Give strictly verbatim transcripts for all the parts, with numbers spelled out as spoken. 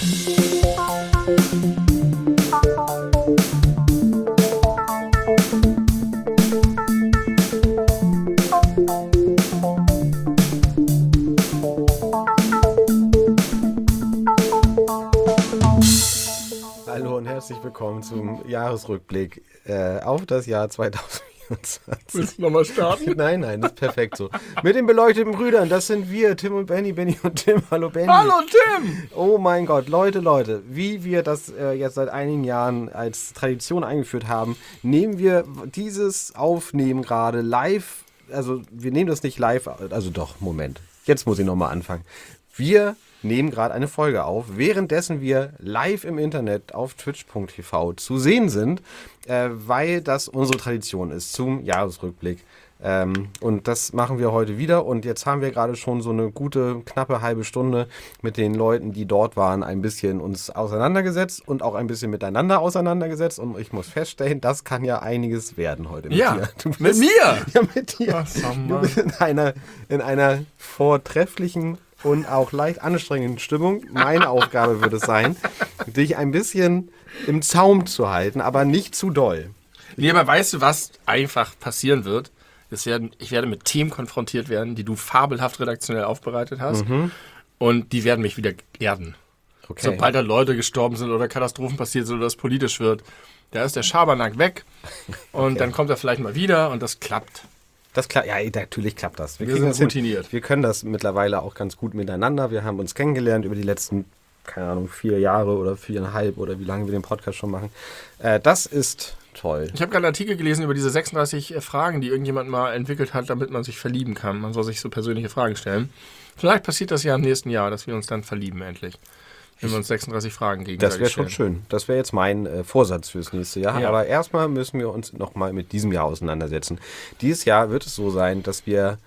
Hallo und herzlich willkommen zum Jahresrückblick äh, auf das Jahr zwanzig vierundzwanzig. Willst du nochmal starten? Nein, nein, das ist perfekt so. Mit den beleuchteten Brüdern, das sind wir, Tim und Benny, Benny und Tim. Hallo Benny. Hallo Tim! Oh mein Gott, Leute, Leute, wie wir das äh, jetzt seit einigen Jahren als Tradition eingeführt haben, nehmen wir dieses Aufnehmen gerade live, also wir nehmen das nicht live, also doch, Moment, jetzt muss ich nochmal anfangen. Wir nehmen gerade eine Folge auf, währenddessen wir live im Internet auf twitch punkt t v zu sehen sind, äh, weil das unsere Tradition ist zum Jahresrückblick. Ähm, und das machen wir heute wieder und jetzt haben wir gerade schon so eine gute, knappe halbe Stunde mit den Leuten, die dort waren, ein bisschen uns auseinandergesetzt und auch ein bisschen miteinander auseinandergesetzt und ich muss feststellen, das kann ja einiges werden heute mit ja, dir. Du bist, mit mir? Ja, mit dir. Ach, du bist in einer, in einer vortrefflichen und auch leicht anstrengenden Stimmung. Meine Aufgabe wird es sein, dich ein bisschen im Zaum zu halten, aber nicht zu doll. Nee, aber weißt du, was einfach passieren wird? Es werden, ich werde mit Themen konfrontiert werden, die du fabelhaft redaktionell aufbereitet hast. Mhm. Und die werden mich wieder erden. Okay. Sobald da Leute gestorben sind oder Katastrophen passiert sind oder es politisch wird, da ist der Schabernack weg. Und okay. Dann kommt er vielleicht mal wieder und das klappt. Das klappt, ja, natürlich klappt das. Wir, wir sind das routiniert. Hin. Wir können das mittlerweile auch ganz gut miteinander. Wir haben uns kennengelernt über die letzten, keine Ahnung, vier Jahre oder viereinhalb oder wie lange wir den Podcast schon machen. Äh, das ist toll. Ich habe gerade einen Artikel gelesen über diese sechsunddreißig Fragen, die irgendjemand mal entwickelt hat, damit man sich verlieben kann. Man soll sich so persönliche Fragen stellen. Vielleicht passiert das ja im nächsten Jahr, dass wir uns dann verlieben endlich. Wenn wir uns sechsunddreißig Fragen gegenseitig Das wäre schon schön. Das wäre jetzt mein äh, Vorsatz fürs nächste Jahr. Ja. Aber erstmal müssen wir uns nochmal mit diesem Jahr auseinandersetzen. Dieses Jahr wird es so sein, dass wir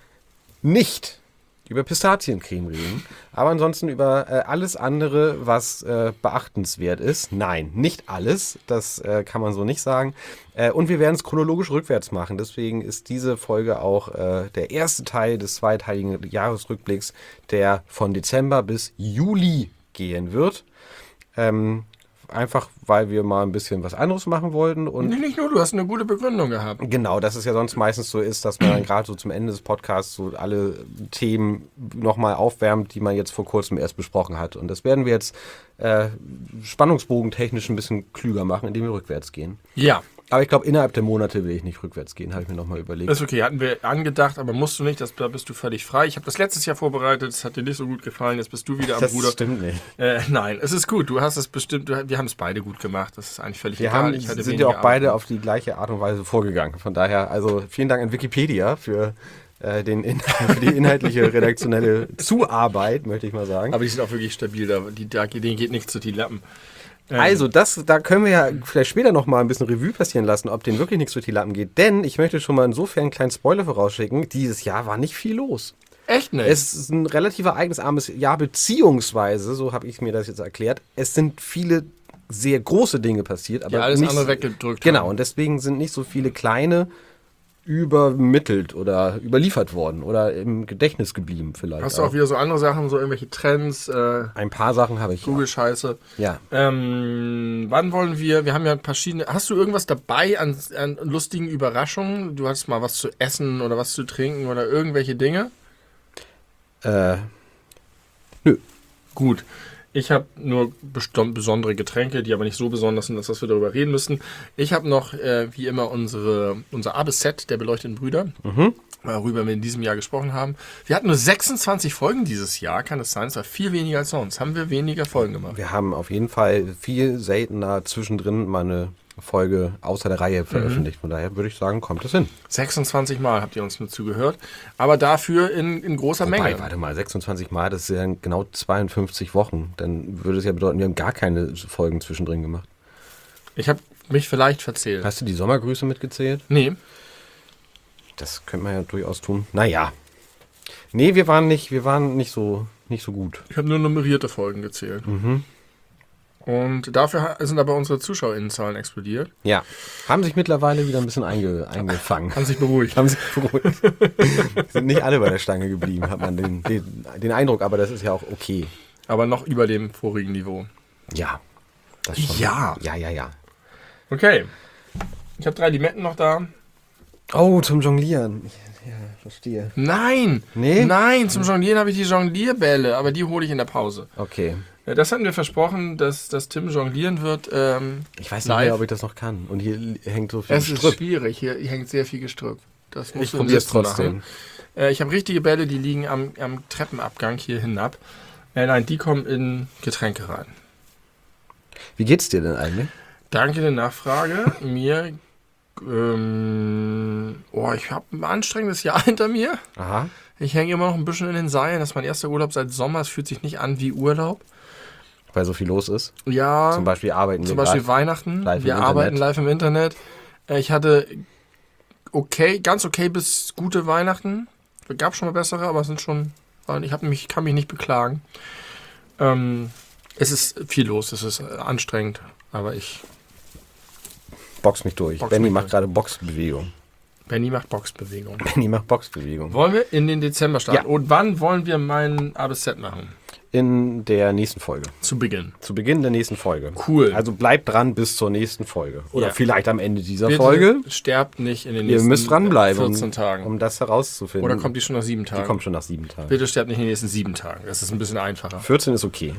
nicht über Pistaziencreme reden, aber ansonsten über äh, alles andere, was äh, beachtenswert ist. Nein, nicht alles. Das äh, kann man so nicht sagen. Äh, und wir werden es chronologisch rückwärts machen. Deswegen ist diese Folge auch äh, der erste Teil des zweiteiligen Jahresrückblicks, der von Dezember bis Juli gehen wird. Ähm, einfach, weil wir mal ein bisschen was anderes machen wollten. Und nee, nicht nur, du hast eine gute Begründung gehabt. Genau, dass es ja sonst meistens so ist, dass man dann gerade so zum Ende des Podcasts so alle Themen nochmal aufwärmt, die man jetzt vor kurzem erst besprochen hat. Und das werden wir jetzt äh, spannungsbogentechnisch ein bisschen klüger machen, indem wir rückwärts gehen. Ja. Aber ich glaube, innerhalb der Monate will ich nicht rückwärts gehen, habe ich mir nochmal überlegt. Das ist okay, hatten wir angedacht, aber musst du nicht, das, da bist du völlig frei. Ich habe das letztes Jahr vorbereitet, es hat dir nicht so gut gefallen, jetzt bist du wieder am Ruder. Das stimmt nicht. Äh, nein, es ist gut, du hast es bestimmt, du, wir haben es beide gut gemacht, das ist eigentlich völlig wir egal. Haben, ich hatte sind ja auch beide Arbeit. Auf die gleiche Art und Weise vorgegangen. Von daher, also vielen Dank an Wikipedia für, äh, den In- für die inhaltliche redaktionelle Zuarbeit, möchte ich mal sagen. Aber die sind auch wirklich stabil, da, die, da, denen geht nichts zu die Lappen. Also, das, da können wir ja vielleicht später noch mal ein bisschen Revue passieren lassen, ob denen wirklich nichts durch die Lappen geht. Denn ich möchte schon mal insofern einen kleinen Spoiler vorausschicken. Dieses Jahr war nicht viel los. Echt nicht? Es ist ein relativ ereignisarmes Jahr, beziehungsweise, so habe ich mir das jetzt erklärt, es sind viele sehr große Dinge passiert. Aber ja, alles nicht, andere weggedrückt. Genau, haben. Und deswegen sind nicht so viele kleine übermittelt oder überliefert worden oder im Gedächtnis geblieben vielleicht. Hast du auch wieder so andere Sachen, so irgendwelche Trends? Äh, ein paar Sachen habe ich. Google-Scheiße. Ja. Ähm, wann wollen wir, wir haben ja verschiedene, hast du irgendwas dabei an, an lustigen Überraschungen? Du hattest mal was zu essen oder was zu trinken oder irgendwelche Dinge? Äh, nö. Gut. Ich habe nur best- besondere Getränke, die aber nicht so besonders sind, dass wir darüber reden müssen. Ich habe noch, äh, wie immer, unsere, unser A B Z der beleuchteten Brüder, mhm. worüber wir in diesem Jahr gesprochen haben. Wir hatten nur sechsundzwanzig Folgen dieses Jahr, kann es sein? Es war viel weniger als sonst. Haben wir weniger Folgen gemacht? Wir haben auf jeden Fall viel seltener zwischendrin mal eine Folge außer der Reihe veröffentlicht. Mhm. Von daher würde ich sagen, kommt es hin. sechsundzwanzig Mal habt ihr uns nur zugehört, aber dafür in, in großer Wobei, Menge. Warte mal, sechsundzwanzig Mal, das sind ja genau zweiundfünfzig Wochen. Dann würde es ja bedeuten, wir haben gar keine Folgen zwischendrin gemacht. Ich habe mich vielleicht verzählt. Hast du die Sommergrüße mitgezählt? Nee. Das könnte man ja durchaus tun. Naja. Nee, wir waren nicht, wir waren nicht so, nicht so gut. Ich habe nur nummerierte Folgen gezählt. Mhm. Und dafür sind aber unsere ZuschauerInnenzahlen explodiert. Ja. Haben sich mittlerweile wieder ein bisschen einge, eingefangen. Haben sich beruhigt. Haben sich beruhigt. Sind nicht alle bei der Stange geblieben, hat man den, den, den Eindruck, aber das ist ja auch okay. Aber noch über dem vorigen Niveau. Ja, das schon. Ja. Ja, ja, ja. Okay. Ich habe drei Limetten noch da. Oh, zum Jonglieren. Ja, verstehe. Nein! Nee? Nein, zum Jonglieren habe ich die Jonglierbälle, aber die hole ich in der Pause. Okay. Ja, das hatten wir versprochen, dass, dass Tim jonglieren wird. Ähm, Ich weiß nicht live. mehr, ob ich das noch kann. Und hier li- hängt so viel Es ist Gestrüpp. schwierig, hier hängt sehr viel Gestrüpp. Das musst Ich du im probiere es Sitzen trotzdem. machen. Äh, ich habe richtige Bälle, die liegen am, am Treppenabgang hier hinab. Äh, nein, die kommen in Getränke rein. Wie geht's dir denn eigentlich? Danke der Nachfrage. Mir, ähm, oh, ich habe ein anstrengendes Jahr hinter mir. Aha. Ich hänge immer noch ein bisschen in den Seilen. Das ist mein erster Urlaub seit Sommer. Es fühlt sich nicht an wie Urlaub. Weil so viel los ist. Ja, Zum Beispiel arbeiten zum wir Beispiel grad. Weihnachten. live im Wir Internet. arbeiten live im Internet. Äh, Ich hatte okay, ganz okay bis gute Weihnachten. Es gab schon mal bessere, aber es sind schon. Ich hab mich, kann mich nicht beklagen. Ähm, es ist viel los, es ist äh, anstrengend, aber ich. Box mich durch. Box Benny mich macht durch. gerade Boxbewegung. Benny macht Boxbewegung. Benny macht Boxbewegung. Wollen wir in den Dezember starten? Ja. Und wann wollen wir meinen A bis Z machen? In der nächsten Folge. Zu Beginn. Zu Beginn der nächsten Folge. Cool. Also bleibt dran bis zur nächsten Folge. Oder Ja. vielleicht am Ende dieser Bitte Folge. sterbt nicht in den Ihr nächsten müsst dranbleiben, vierzehn um, Tagen. um das herauszufinden. Oder kommt die schon nach sieben Tagen? Die kommt schon nach sieben Tagen. Bitte sterbt nicht in den nächsten sieben Tagen. Das ist ein bisschen einfacher. vierzehn ist okay.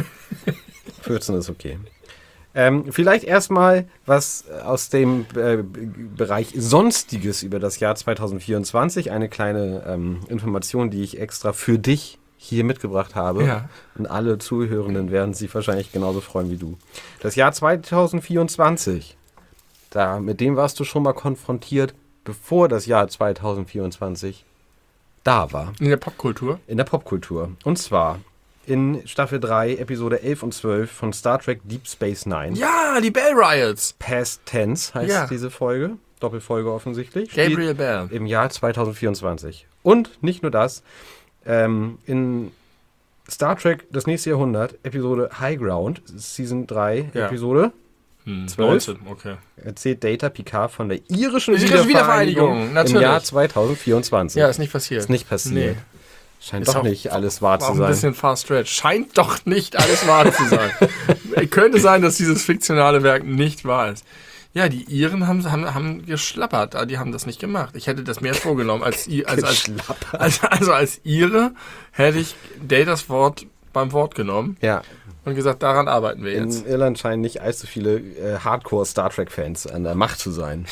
vierzehn ist okay. Ähm, vielleicht erstmal was aus dem äh, Bereich Sonstiges über das Jahr zwanzig vierundzwanzig. Eine kleine ähm, Information, die ich extra für dich hier mitgebracht habe. Ja. Und alle Zuhörenden werden sich wahrscheinlich genauso freuen wie du. Das Jahr zwanzig vierundzwanzig, da, mit dem warst du schon mal konfrontiert, bevor das Jahr zwanzig vierundzwanzig da war. In der Popkultur? In der Popkultur. Und zwar in Staffel drei, Episode elf und zwölf von Star Trek Deep Space Nine. Ja, die Bell Riots. Past Tense heißt Ja. diese Folge. Doppelfolge offensichtlich. Spielt Gabriel Bell. im Jahr zwanzig vierundzwanzig. Und nicht nur das, ähm, in Star Trek Das nächste Jahrhundert, Episode High Ground, Season drei, Ja. Episode, Hm, zwölf? neunzehn, okay. erzählt Data Picard von der irischen Irischen Wiedervereinigung, Wiedervereinigung, im natürlich. Jahr zwanzig vierundzwanzig. Ja, ist nicht passiert. Ist nicht passiert. Nee. Scheint Ist doch auch- nicht alles wahr War zu auch ein sein. bisschen far stretch. Scheint doch nicht alles wahr zu sein. Könnte sein, dass dieses fiktionale Werk nicht wahr ist. Ja, die Iren haben, haben, haben geschlappert. Die haben das nicht gemacht. Ich hätte das mehr vorgenommen. Als, I- als, als, Geschlappert. als, also als Ire hätte ich Datas Wort beim Wort genommen Ja, und gesagt, daran arbeiten wir jetzt. in Irland scheinen nicht allzu viele äh, Hardcore-Star Trek-Fans an der Macht zu sein.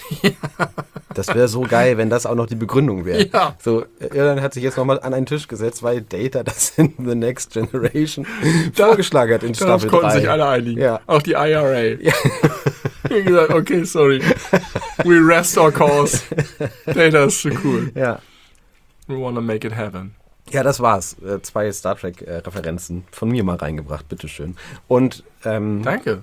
Das wäre so geil, wenn das auch noch die Begründung wäre. Ja. So, äh, Irland hat sich jetzt nochmal an einen Tisch gesetzt, weil Data das in The Next Generation vorgeschlagen hat in Darauf Staffel konnten drei. sich alle einigen. Ja. Auch die I R A. Ja. Die haben gesagt, okay, sorry. We rest our cause. Data ist so cool. Ja. We wanna make it happen. Ja, das war's. Äh, zwei Star Trek-Referenzen von mir mal reingebracht, bitteschön. Und ähm, Danke.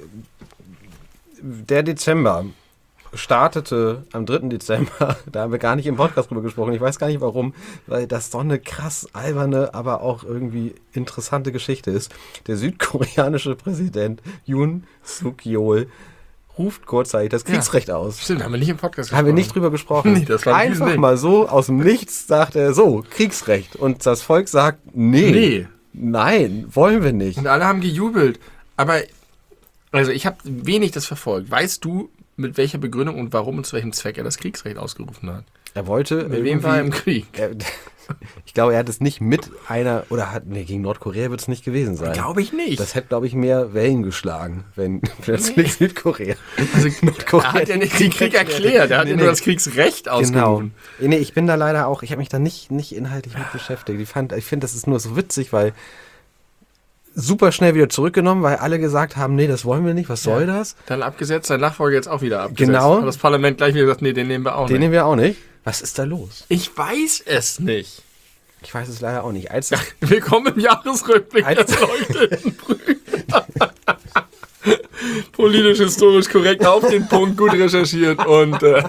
der Dezember startete am dritten Dezember, da haben wir gar nicht im Podcast drüber gesprochen, ich weiß gar nicht warum, weil das so eine krass alberne, aber auch irgendwie interessante Geschichte ist. Der südkoreanische Präsident Yoon Suk-yeol ruft kurzzeitig das Kriegsrecht aus. Stimmt, haben wir nicht im Podcast Haben wir nicht drüber gesprochen. Nee, das war ein Einfach Riesending. mal so aus dem Nichts sagt er so, Kriegsrecht. Und das Volk sagt, nee, Nee. nein, wollen wir nicht. Und alle haben gejubelt. Aber, also ich habe wenig das verfolgt. Weißt du, mit welcher Begründung und warum und zu welchem Zweck er das Kriegsrecht ausgerufen hat? Er wollte Mit wem war er im Krieg? Er, ich glaube, er hat es nicht mit einer, oder hat, nee, gegen Nordkorea wird es nicht gewesen sein. Glaube ich nicht. Das hätte, glaube ich, mehr Wellen geschlagen, wenn plötzlich Südkorea. also, Nordkorea er hat ja nicht den Krieg erklärt, er hat Nee, ja nee. nur das Kriegsrecht Genau. ausgerufen. Nee, ich bin da leider auch, ich habe mich da nicht, nicht inhaltlich mit beschäftigt. Ich, fand- ich finde, das ist nur so witzig, weil super schnell wieder zurückgenommen, weil alle gesagt haben, nee, das wollen wir nicht, was soll das? Dann abgesetzt, sein Nachfolger jetzt auch wieder abgesetzt. Genau. Hat das Parlament gleich wieder gesagt, nee, den nehmen wir auch Den nicht. nehmen wir auch nicht. Was ist da los? Ich weiß es nicht. Ich weiß es leider auch nicht. Als Willkommen im Jahresrückblick Als- des leuchtenden Brüder. Politisch, historisch korrekt, auf den Punkt, gut recherchiert und äh,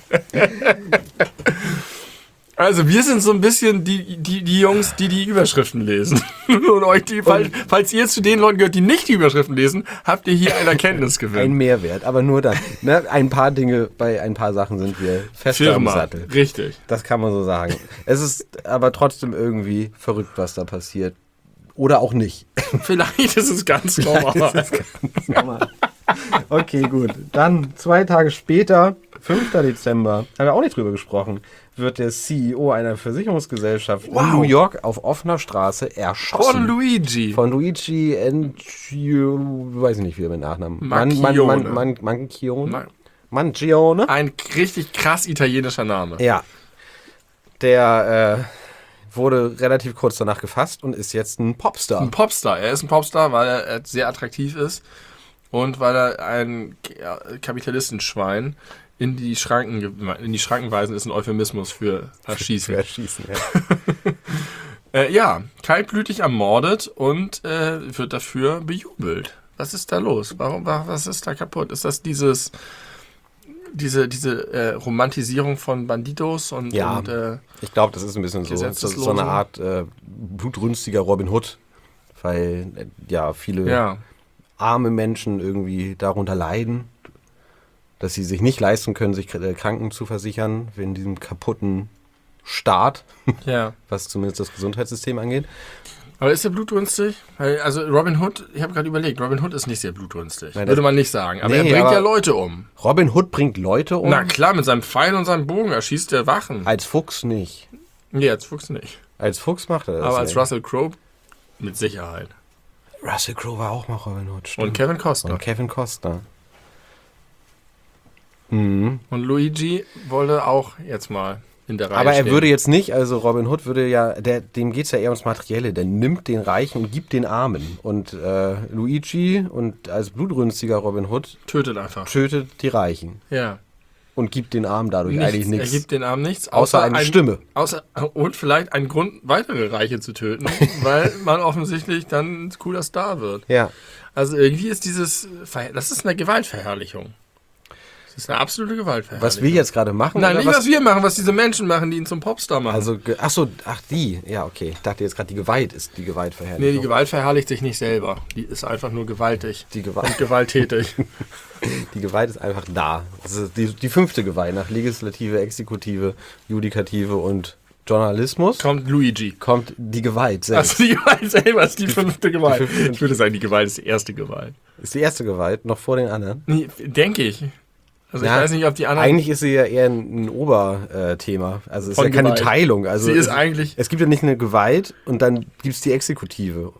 also wir sind so ein bisschen die, die, die Jungs, die die Überschriften lesen. Und euch die, falls, falls ihr zu den Leuten gehört, die nicht die Überschriften lesen, habt ihr hier ein ein Erkenntnisgewinn. Mehrwert, aber nur dann. Ne? Ein paar Dinge, bei ein paar Sachen sind wir fest am Firma, Sattel. richtig. Das kann man so sagen. Es ist aber trotzdem irgendwie verrückt, was da passiert. Oder auch nicht. Vielleicht ist es ganz normal. Ist ganz normal. Okay, gut. Dann zwei Tage später, fünfter Dezember, haben wir auch nicht drüber gesprochen, wird der C E O einer Versicherungsgesellschaft Wow. in New York auf offener Straße erschossen. Von Luigi. Von Luigi Encino, weiß ich nicht, wie er mit Nachnamen. Manchione. Man, man, man, Manchione? Man- Manchione? Ein richtig krass italienischer Name. Ja. Der äh, wurde relativ kurz danach gefasst und ist jetzt ein Popstar. Ein Popstar. Er ist ein Popstar, weil er sehr attraktiv ist und weil er ein Kapitalistenschwein in die Schranken, ge- in die Schranken weisen ist ein Euphemismus für Erschießen. Für Erschießen, ja. Äh, ja, kaltblütig ermordet und äh, wird dafür bejubelt. Was ist da los? Warum, wa- was ist da kaputt? Ist das dieses, diese, diese äh, Romantisierung von Bandidos und, Ja. und äh, Ich glaube, das ist ein bisschen so, so, Gesetzeslose. so eine Art äh, blutrünstiger Robin Hood. Weil äh, ja viele ja, arme Menschen irgendwie darunter leiden, dass sie sich nicht leisten können, sich äh, Kranken zu versichern, in diesem kaputten Staat, ja. was zumindest das Gesundheitssystem angeht. Aber ist der blutrünstig? Weil, also Robin Hood, ich habe gerade überlegt, Robin Hood ist nicht sehr blutrünstig. Nein, das- Würde man nicht sagen. Aber Nee, er bringt aber- ja Leute um. Robin Hood bringt Leute um, Na klar, mit seinem Pfeil und seinem Bogen erschießt er Wachen. als Fuchs nicht. Nee, als Fuchs nicht. Als Fuchs macht er das Aber als nicht. Russell Crowe mit Sicherheit. Russell Crowe war auch mal Robin Hood. stimmt. Und Kevin Costner. Und Kevin Costner. Mhm. Und Luigi wollte auch jetzt mal in der Reihe Aber er stehen. würde jetzt nicht, also Robin Hood würde ja, der, dem geht es ja eher ums Materielle, der nimmt den Reichen und gibt den Armen. Und äh, Luigi und als blutrünstiger Robin Hood tötet einfach. tötet die Reichen Ja. und gibt den Armen dadurch Nichts. eigentlich Er nichts. gibt den Armen nichts, Außer eine ein, Stimme. Außer, und vielleicht einen Grund, weitere Reiche zu töten, weil man offensichtlich dann ein cooler Star wird. Ja, Also irgendwie ist dieses, Ver- das ist eine Gewaltverherrlichung. Das ist eine absolute Gewaltverherrlichung. was wir jetzt gerade machen. Nein, oder nicht was wir machen, was diese Menschen machen, die ihn zum Popstar machen. Also, ge- ach so, ach die, ja okay. Ich dachte jetzt gerade, die Gewalt ist die Gewaltverherrlichung. nee, die Gewalt verherrlicht sich nicht selber. Die ist einfach nur gewaltig. Die Gewalt, Und gewalttätig. die Gewalt ist einfach da. Das ist die, die fünfte Gewalt nach Legislative, Exekutive, Judikative und Journalismus. Kommt Luigi. Kommt die Gewalt selbst. Also die Gewalt selber ist die fünfte Gewalt. fünfte- Ich würde sagen, die Gewalt ist die erste Gewalt. Ist die erste Gewalt, noch vor den anderen. Nee, denke ich. Also Ja, ich weiß nicht, ob die anderen... Eigentlich ist sie ja eher ein, ein Oberthema. Also es ist Von ja keine Gewalt. Teilung. Also Sie ist es, eigentlich... es gibt ja nicht eine Gewalt und dann gibt es die Exekutive.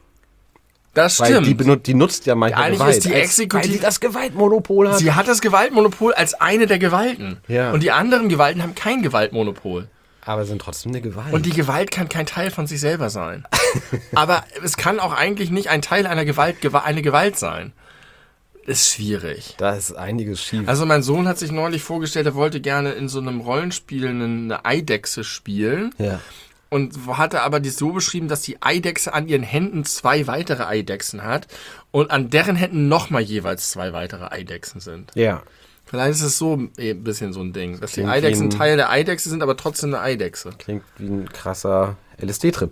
Das Weil stimmt. die, benut, die nutzt ja manchmal Eigentlich Gewalt. ist die als- Exekutive- Weil sie das Gewaltmonopol hat. Sie hat das Gewaltmonopol als eine der Gewalten. Ja. Und die anderen Gewalten haben kein Gewaltmonopol. aber sind trotzdem eine Gewalt. Und die Gewalt kann kein Teil von sich selber sein. Aber es kann auch eigentlich nicht ein Teil einer Gewalt gewa- eine Gewalt sein. Ist schwierig. da ist einiges schief. Also mein Sohn hat sich neulich vorgestellt, er wollte gerne in so einem Rollenspiel eine Eidechse spielen. ja. Und hatte aber die so beschrieben, dass die Eidechse an ihren Händen zwei weitere Eidechsen hat und an deren Händen nochmal jeweils zwei weitere Eidechsen sind. Ja. Vielleicht ist es so ein bisschen so ein Ding, dass die Klingt Eidechsen wie ein- Teil der Eidechse sind, aber trotzdem eine Eidechse. Klingt wie ein krasser L S D-Trip.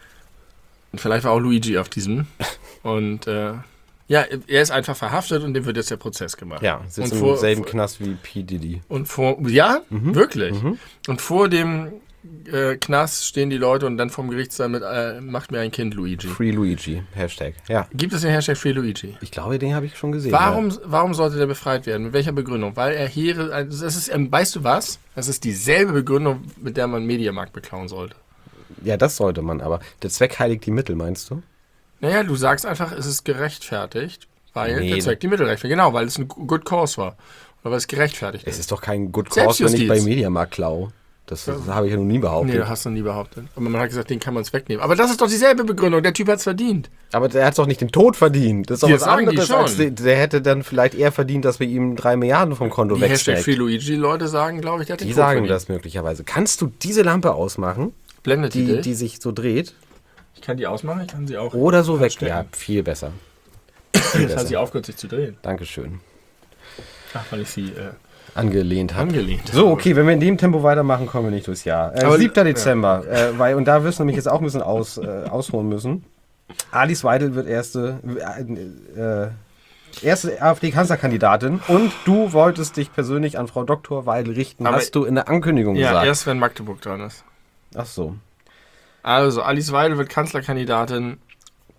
Und vielleicht war auch Luigi auf diesem. Und äh, ja, er ist einfach verhaftet und dem wird jetzt der Prozess gemacht. Ja, sitzt und im vor, selben Knast wie P. Diddy. Und vor, ja, Mhm. wirklich. Und vor dem äh, Knast stehen die Leute und dann vom Gerichtssaal mit, äh, macht mir ein Kind Luigi. Free Luigi, Hashtag. Ja, Gibt es den Hashtag Free Luigi? ich glaube, den habe ich schon gesehen. Warum, warum sollte der befreit werden? Mit welcher Begründung? Weil er Heere, also das ist, ähm, weißt du was? Das ist dieselbe Begründung, mit der man Mediamarkt beklauen sollte. Ja, ja, das sollte man, aber der Zweck heiligt die Mittel, meinst du? Naja, du sagst einfach, es ist gerechtfertigt, weil Nee, der Zweck die Mittel rechtfertigt. Genau, weil es ein Good Cause war. Oder weil es gerechtfertigt Es ist. ist doch kein Good Cause, wenn ich Selbstjustiz. bei Mediamarkt klau. Das, das habe ich ja noch nie behauptet. Nee, hast du nie behauptet. Aber man hat gesagt, den kann man es wegnehmen. Aber das ist doch dieselbe Begründung. Der Typ hat es verdient. Aber der hat doch nicht den Tod verdient. Das ist doch Die was sagen die anderes. schon. Als der, der hätte dann vielleicht eher verdient, dass wir ihm drei Milliarden vom Konto Die Hashtag Free wegsteckt. Luigi-Leute sagen, glaube ich, der hat den Die Tod sagen verdient. das möglicherweise. Kannst du diese Lampe ausmachen, Blendet die, die, dich? die sich so dreht? Ich kann die ausmachen, ich kann sie auch. Oder so weg? verstecken. Ja, viel besser. Viel Jetzt hat sie besser. aufgehört, sich zu drehen. Dankeschön. Ach, weil ich sie äh, Angelehnt habe. angelehnt So, okay, wenn wir in dem Tempo weitermachen, kommen wir nicht durchs Jahr. Äh, Aber- siebter Dezember, äh, weil, und da wirst du nämlich jetzt auch ein bisschen aus, äh, ausholen müssen. Alice Weidel wird erste, äh, äh, erste AfD-Kanzlerkandidatin und du wolltest dich persönlich an Frau Doktor Weidel richten, Aber- hast du in der Ankündigung Ja, gesagt. erst wenn Magdeburg dran ist. Ach so. Also, Alice Weidel wird Kanzlerkandidatin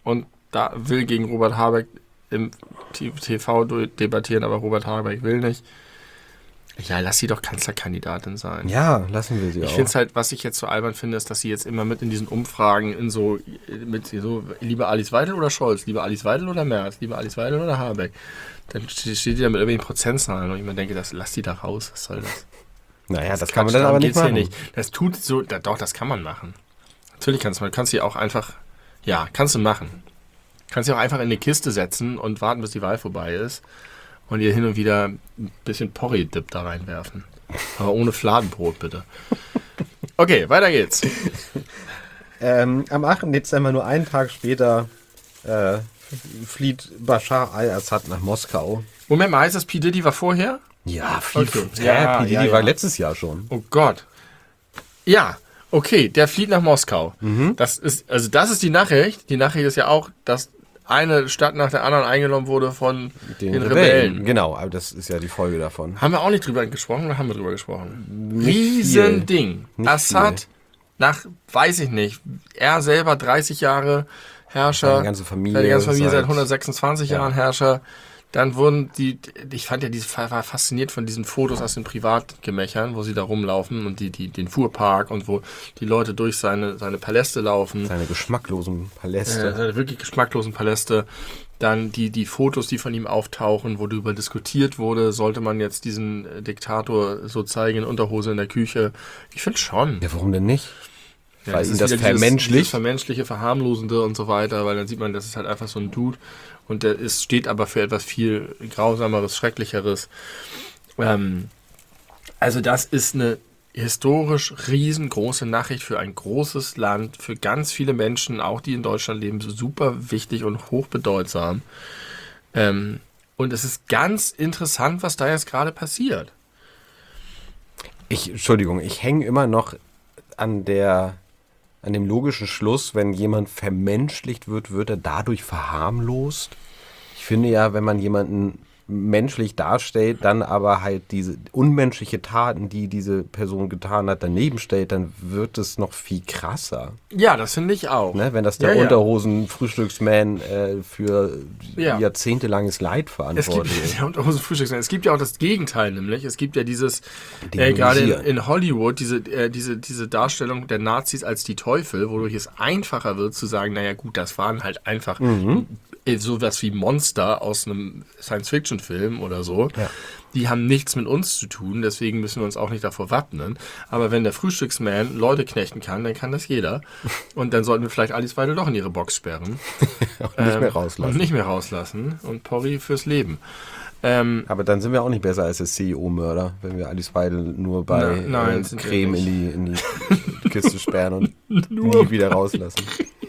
und da will gegen Robert Habeck im T V debattieren, aber Robert Habeck will nicht. Ja, lass sie doch Kanzlerkandidatin sein. Ja, lassen wir sie ich auch. Ich finde es halt, was ich jetzt so albern finde, ist, dass sie jetzt immer mit in diesen Umfragen in so, mit so, lieber Alice Weidel oder Scholz, lieber Alice Weidel oder Merz, lieber Alice Weidel oder Habeck. Dann steht die da mit irgendwelchen Prozentzahlen und ich mir denke, das, lass die da raus, was soll das? Naja, das, das kann man dann aber nicht machen. Nicht. Das tut so, da, doch, das kann man machen. Natürlich kannst du, man kannst sie auch einfach, ja, kannst du machen. Kannst sie auch einfach in eine Kiste setzen und warten, bis die Wahl vorbei ist. Und ihr hin und wieder ein bisschen Porridge-Dip da reinwerfen. Aber ohne Fladenbrot, bitte. Okay, weiter geht's. ähm, am achten Dezember, nur einen Tag später, äh, flieht Bashar al-Assad nach Moskau. Moment mal, heißt das, P. Diddy war vorher? Ja, viel. Okay. Ja, Ja, P. Diddy ja, ja. war letztes Jahr schon. Oh Gott. Ja, okay, der flieht nach Moskau. Mhm. Das ist, also das ist die Nachricht. Die Nachricht ist ja auch, dass eine Stadt nach der anderen eingenommen wurde von den, den Rebellen. Rebellen. Genau, aber das ist ja die Folge davon. Haben wir auch nicht drüber gesprochen oder haben wir drüber gesprochen? Riesending. Assad, viel. Nach, weiß ich nicht, er selber dreißig Jahre Herrscher. Seine ganze Familie. Seine ganze Familie seit hundertsechsundzwanzig ja. Jahren Herrscher. Dann wurden die, ich fand ja, diese, war fasziniert von diesen Fotos aus den Privatgemächern, wo sie da rumlaufen und die, die, den Fuhrpark und wo die Leute durch seine, seine Paläste laufen. Seine geschmacklosen Paläste. Äh, seine wirklich geschmacklosen Paläste. Dann die, die Fotos, die von ihm auftauchen, wo darüber diskutiert wurde, sollte man jetzt diesen Diktator so zeigen in Unterhose in der Küche. Ich finde schon. Ja, warum denn nicht? Ja, weil das ihn das vermenschlicht. Dieses, dieses vermenschliche, verharmlosende und so weiter, weil dann sieht man, das ist halt einfach so ein Dude und der ist, steht aber für etwas viel Grausameres, Schrecklicheres. Ähm, also das ist eine historisch riesengroße Nachricht für ein großes Land, für ganz viele Menschen, auch die in Deutschland leben, so super wichtig und hochbedeutsam. Ähm, und es ist ganz interessant, was da jetzt gerade passiert. Ich, Entschuldigung, ich hänge immer noch an der, an dem logischen Schluss, wenn jemand vermenschlicht wird, wird er dadurch verharmlost. Ich finde ja, wenn man jemanden menschlich darstellt, dann aber halt diese unmenschliche Taten, die diese Person getan hat, daneben stellt, dann wird es noch viel krasser. Ja, das finde ich auch. Ne? Wenn das der ja, Unterhosen-Frühstücksman äh, für ja. jahrzehntelanges Leid verantwortlich ist. Es gibt, der Unterhosen-Frühstücksman. Es gibt ja auch das Gegenteil, nämlich. Es gibt ja dieses, äh, gerade in, in Hollywood, diese, äh, diese, diese Darstellung der Nazis als die Teufel, wodurch es einfacher wird zu sagen, naja gut, das waren halt einfach Mhm. sowas wie Monster aus einem Science-Fiction-Film oder so. Ja. Die haben nichts mit uns zu tun, deswegen müssen wir uns auch nicht davor wappnen. Aber wenn der Frühstücksman Leute knechten kann, dann kann das jeder. Und dann sollten wir vielleicht Alice Weidel doch in ihre Box sperren. und nicht mehr rauslassen. Und nicht mehr rauslassen. Und Porri fürs Leben. Ähm, Aber dann sind wir auch nicht besser als der C E O-Mörder, wenn wir Alice Weidel nur bei Na, nein, äh, Creme in die, in die Kiste sperren und nie wieder rauslassen.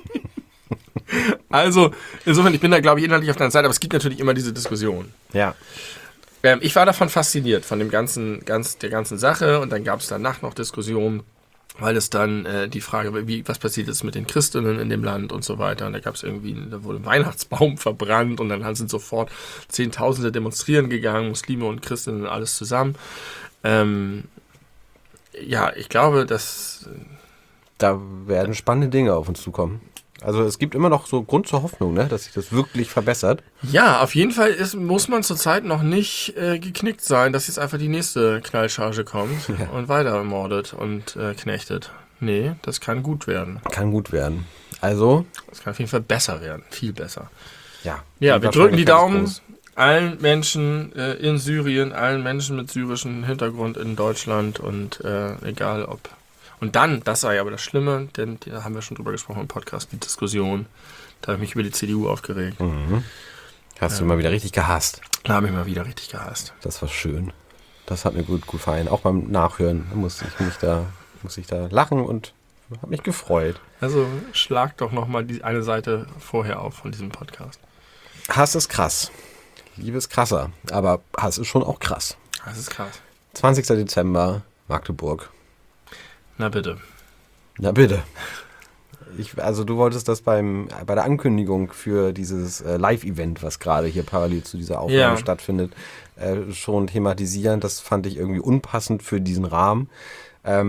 Also, insofern, ich bin da, glaube ich, inhaltlich auf deiner Seite, aber es gibt natürlich immer diese Diskussion. Ja. Ähm, ich war davon fasziniert, von dem ganzen, ganz, der ganzen Sache, und dann gab es danach noch Diskussionen, weil es dann äh, die Frage, wie, was passiert jetzt mit den Christinnen in dem Land und so weiter, und da gab es irgendwie, da wurde ein Weihnachtsbaum verbrannt und dann sind sofort Zehntausende demonstrieren gegangen, Muslime und Christinnen, alles zusammen. Ähm, ja, ich glaube, dass... Da werden spannende Dinge auf uns zukommen. Also es gibt immer noch so Grund zur Hoffnung, ne, dass sich das wirklich verbessert. Ja, auf jeden Fall ist, muss man zurzeit noch nicht äh, geknickt sein, dass jetzt einfach die nächste Knallcharge kommt ja. und weiter mordet und äh, knechtet. Nee, das kann gut werden. Kann gut werden. Also? Das kann auf jeden Fall besser werden. Viel besser. Ja. Ja, wir drücken die Daumen allen Menschen äh, in Syrien, allen Menschen mit syrischem Hintergrund in Deutschland und äh, egal ob... Und dann, das sei aber das Schlimme, denn da haben wir schon drüber gesprochen im Podcast, die Diskussion. Da habe ich mich über die C D U aufgeregt. Mhm. Hast ja. du mal wieder richtig gehasst. Da habe ich mal wieder richtig gehasst. Das war schön. Das hat mir gut gefallen. Auch beim Nachhören muss ich mich da, muss ich da lachen und habe mich gefreut. Also schlag doch nochmal die eine Seite vorher auf von diesem Podcast. Hass ist krass. Liebe ist krasser. Aber Hass ist schon auch krass. Das ist krass. zwanzigster Dezember, Magdeburg. Na bitte. Na bitte. Ich, also du wolltest das beim bei der Ankündigung für dieses äh, Live-Event, was gerade hier parallel zu dieser Aufnahme ja. stattfindet, äh, schon thematisieren. Das fand ich irgendwie unpassend für diesen Rahmen. Ähm,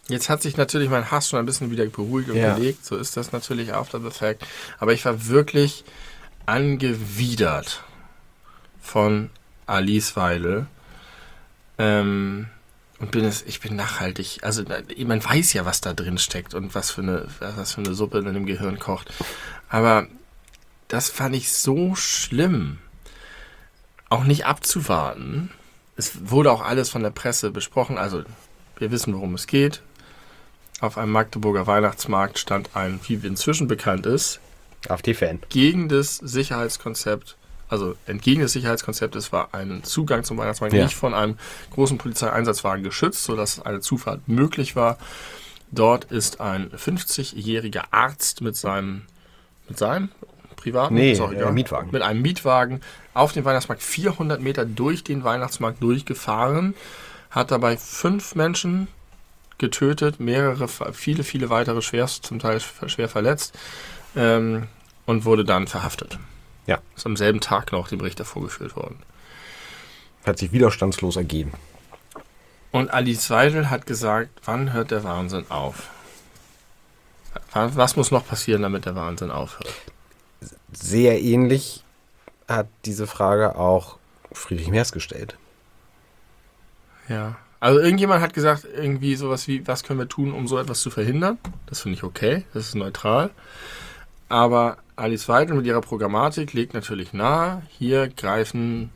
Jetzt hat sich natürlich mein Hass schon ein bisschen wieder beruhigt und ja. gelegt. So ist das natürlich after the fact. Aber ich war wirklich angewidert von Alice Weidel. Ähm, und bin es, ich bin nachhaltig. Also man weiß ja, was da drin steckt und was für eine, was für eine Suppe in dem Gehirn kocht. Aber das fand ich so schlimm. Auch nicht abzuwarten. Es wurde auch alles von der Presse besprochen. Also wir wissen, worum es geht. Auf einem Magdeburger Weihnachtsmarkt stand ein, wie inzwischen bekannt ist, AfD-Fan. Gegen das Sicherheitskonzept, also entgegen des Sicherheitskonzeptes war ein Zugang zum Weihnachtsmarkt ja. nicht von einem großen Polizeieinsatzwagen geschützt, sodass eine Zufahrt möglich war. Dort ist ein fünfzigjähriger Arzt mit seinem, mit seinem privaten nee, äh, Mietwagen. mit einem Mietwagen auf den Weihnachtsmarkt vierhundert Meter durch den Weihnachtsmarkt durchgefahren, hat dabei fünf Menschen getötet, mehrere, viele, viele weitere schwer, zum Teil schwer verletzt ähm, und wurde dann verhaftet. Ja. Ist am selben Tag noch dem Richter vorgeführt worden. Hat sich widerstandslos ergeben. Und Alice Weidel hat gesagt, wann hört der Wahnsinn auf? Was muss noch passieren, damit der Wahnsinn aufhört? Sehr ähnlich hat diese Frage auch Friedrich Merz gestellt. Ja. Also irgendjemand hat gesagt, irgendwie sowas wie, was können wir tun, um so etwas zu verhindern? Das finde ich okay, das ist neutral. Aber Alice Weidel mit ihrer Programmatik legt natürlich nahe, hier greifen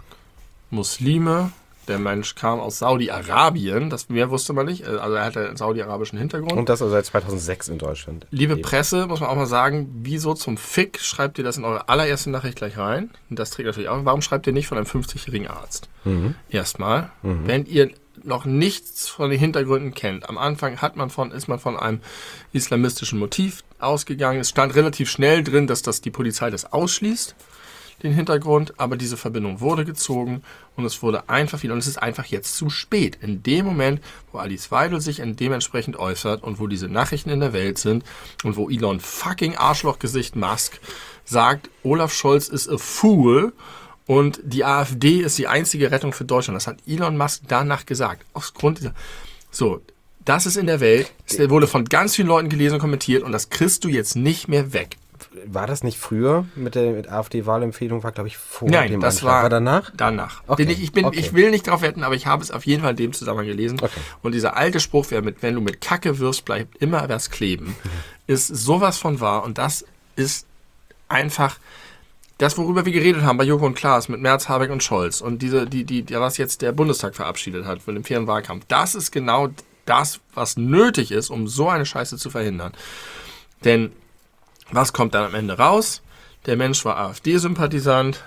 Muslime, der Mensch kam aus Saudi-Arabien, das mehr wusste man nicht, also er hatte einen saudi-arabischen Hintergrund. Und das also seit zweitausendsechs in Deutschland. Liebe Presse, muss man auch mal sagen, wieso zum Fick schreibt ihr das in eure allererste Nachricht gleich rein? Und das trägt natürlich auch, warum schreibt ihr nicht von einem fünfzigjährigen Arzt? Mhm. Erstmal, mhm. wenn ihr noch nichts von den Hintergründen kennt. Am Anfang hat man von, ist man von einem islamistischen Motiv ausgegangen. Es stand relativ schnell drin, dass das die Polizei das ausschließt, den Hintergrund, aber diese Verbindung wurde gezogen und es wurde einfach wieder, und es ist einfach jetzt zu spät. In dem Moment, wo Alice Weidel sich dementsprechend äußert und wo diese Nachrichten in der Welt sind und wo Elon fucking Arschlochgesicht Musk sagt, Olaf Scholz ist a fool, und die AfD ist die einzige Rettung für Deutschland. Das hat Elon Musk danach gesagt. Aus Grund dieser... So, das ist in der Welt. Das wurde von ganz vielen Leuten gelesen und kommentiert und das kriegst du jetzt nicht mehr weg. War das nicht früher mit der mit AfD-Wahlempfehlung? War, glaube ich, vor Nein, dem das Anschlag. war, war danach? Danach. Okay. Ich, ich, bin, okay. ich will nicht drauf wetten, aber ich habe es auf jeden Fall in dem Zusammenhang gelesen. Okay. Und dieser alte Spruch, wer mit, wenn du mit Kacke wirfst, bleibt immer was kleben, mhm. ist sowas von wahr. Und das ist einfach... Das, worüber wir geredet haben bei Joko und Klaas mit Merz, Habeck und Scholz und diese, die, die, die, was jetzt der Bundestag verabschiedet hat für den fairen Wahlkampf, das ist genau das, was nötig ist, um so eine Scheiße zu verhindern. Denn was kommt dann am Ende raus? Der Mensch war AfD-Sympathisant,